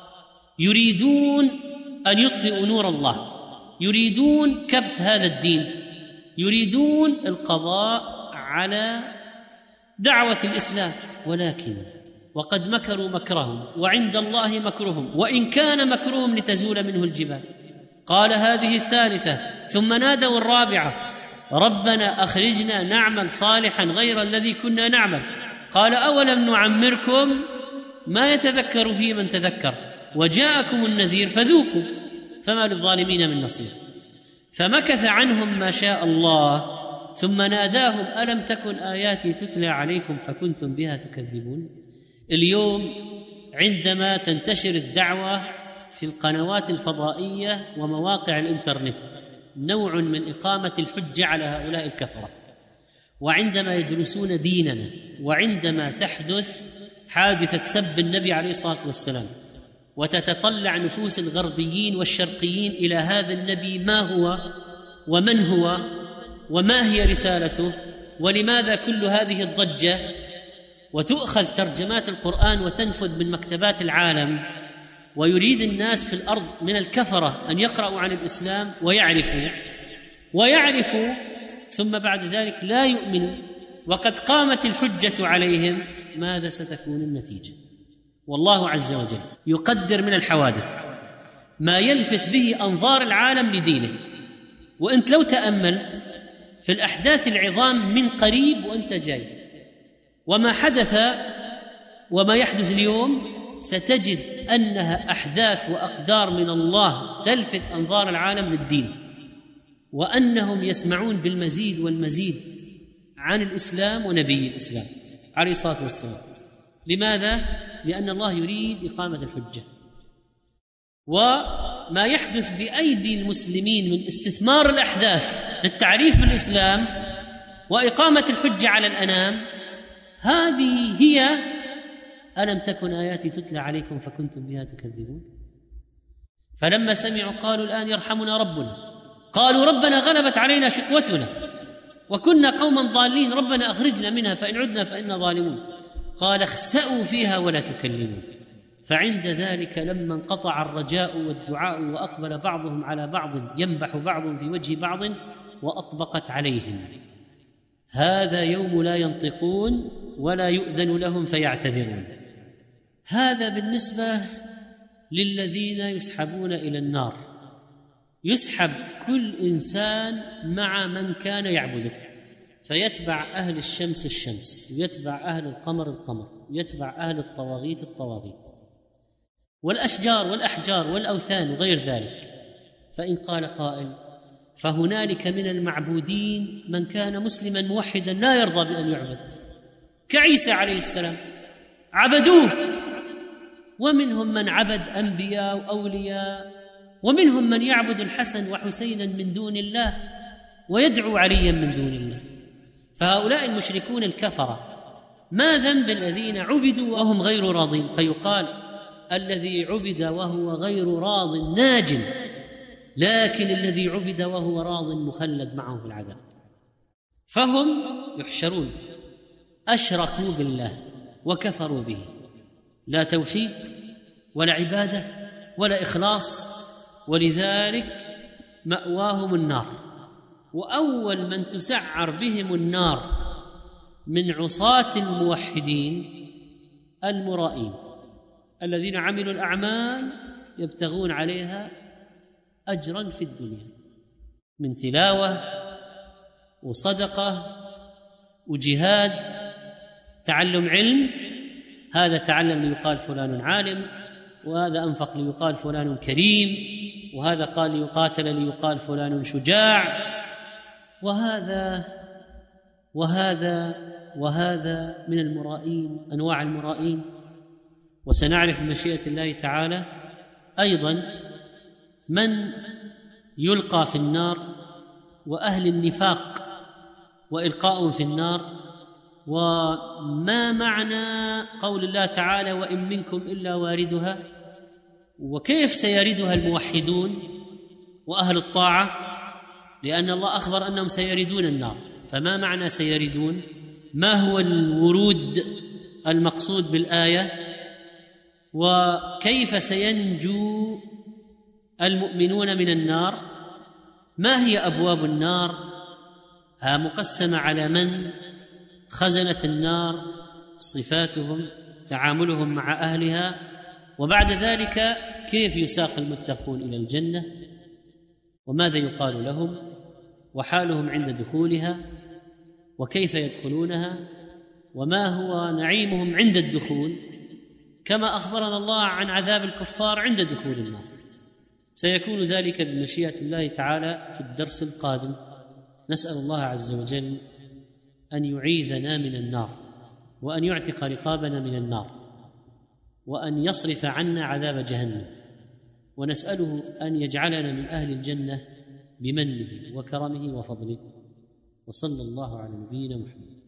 يريدون أن يطفئوا نور الله، يريدون كبت هذا الدين، يريدون القضاء على دعوة الإسلام، ولكن وقد مكروا مكرهم وعند الله مكرهم وإن كان مكرهم لتزول منه الجبال. قال هذه الثالثة، ثم نادوا الرابعة ربنا أخرجنا نعمل صالحا غير الذي كنا نعمل. قال أولم نعمركم ما يتذكر فيه من تذكر وجاءكم النذير فذوقوا فما للظالمين من نصير. فمكث عنهم ما شاء الله ثم ناداهم ألم تكن آياتي تتلى عليكم فكنتم بها تكذبون. اليوم عندما تنتشر الدعوة في القنوات الفضائية ومواقع الإنترنت نوع من إقامة الحجة على هؤلاء الكفرة، وعندما يدرسون ديننا، وعندما تحدث حادثة سب النبي عليه الصلاة والسلام وتتطلع نفوس الغربيين والشرقيين إلى هذا النبي ما هو ومن هو وما هي رسالته ولماذا كل هذه الضجة، وتؤخذ ترجمات القرآن وتنفذ من مكتبات العالم، ويريد الناس في الأرض من الكفرة أن يقرأوا عن الإسلام ويعرفوا ويعرفوا ثم بعد ذلك لا يؤمنوا وقد قامت الحجة عليهم. ماذا ستكون النتيجة؟ والله عز وجل يقدر من الحوادث ما يلفت به أنظار العالم لدينه. وأنت لو تأملت في الأحداث العظام من قريب وأنت جاي وما حدث وما يحدث اليوم، ستجد أنها أحداث وأقدار من الله تلفت أنظار العالم للدين، وأنهم يسمعون بالمزيد والمزيد عن الإسلام ونبي الإسلام عليه الصلاة والسلام. لماذا؟ لأن الله يريد إقامة الحجة. وما يحدث بأيدي المسلمين من استثمار الأحداث للتعريف بالإسلام وإقامة الحجة على الأنام، هذه هي ألم تكن آياتي تتلى عليكم فكنتم بها تكذبون. فلما سمعوا قالوا الآن يرحمنا ربنا، قالوا ربنا غلبت علينا شقوتنا وكنا قوما ضالين ربنا أخرجنا منها فإن عدنا فإنا ظالمون. قال اخسأوا فيها ولا تكلمون. فعند ذلك لما انقطع الرجاء والدعاء وأقبل بعضهم على بعض ينبح بعض في وجه بعض وأطبقت عليهم هذا يوم لا ينطقون ولا يؤذن لهم فيعتذرون. هذا بالنسبة للذين يسحبون إلى النار. يسحب كل إنسان مع من كان يعبده، فيتبع أهل الشمس الشمس، ويتبع أهل القمر القمر، ويتبع أهل الطواغيت الطواغيت، والأشجار والأحجار والأوثان وغير ذلك. فإن قال قائل فهنالك من المعبودين من كان مسلما موحدا لا يرضى بأن يعبد، كعيسى عليه السلام عبدوه، ومنهم من عبد أنبياء وأولياء، ومنهم من يعبد الحسن وحسينا من دون الله ويدعو عليا من دون الله. فهؤلاء المشركون الكفرة ما ذنب الذين عبدوا وهم غير راضين؟ فيقال الذي عبد وهو غير راض ناج، لكن الذي عبد وهو راض مخلد معه في العذاب. فهم يحشرون أشركوا بالله وكفروا به، لا توحيد ولا عبادة ولا إخلاص، ولذلك مأواهم النار. وأول من تسعر بهم النار من عصاة الموحدين المرائين الذين عملوا الأعمال يبتغون عليها أجرا في الدنيا من تلاوة وصدقة وجهاد، تعلم علم، هذا تعلم ليقال فلان عالم، وهذا أنفق ليقال فلان كريم، وهذا قال ليقاتل ليقال فلان شجاع، وهذا وهذا وهذا من المرائين، أنواع المرائين. وسنعرف بمشيئة الله تعالى أيضا من يلقى في النار، وأهل النفاق وإلقاء في النار. وما معنى قول الله تعالى وإن منكم إلا واردها؟ وكيف سيردها الموحدون وأهل الطاعة؟ لأن الله أخبر أنهم سيردون النار، فما معنى سيردون؟ ما هو الورود المقصود بالآية؟ وكيف سينجو المؤمنون من النار؟ ما هي أبواب النار؟ ها مقسمة على من؟ خزنة النار، صفاتهم، تعاملهم مع أهلها، وبعد ذلك كيف يساق المتقون إلى الجنة، وماذا يقال لهم، وحالهم عند دخولها، وكيف يدخلونها، وما هو نعيمهم عند الدخول، كما أخبرنا الله عن عذاب الكفار عند دخول النار. سيكون ذلك بمشيئة الله تعالى في الدرس القادم. نسأل الله عز وجل أن يعيذنا من النار، وأن يعتق رقابنا من النار، وأن يصرف عنا عذاب جهنم، ونسأله أن يجعلنا من أهل الجنة بمنه وكرمه وفضله. وصلى الله على نبينا محمد.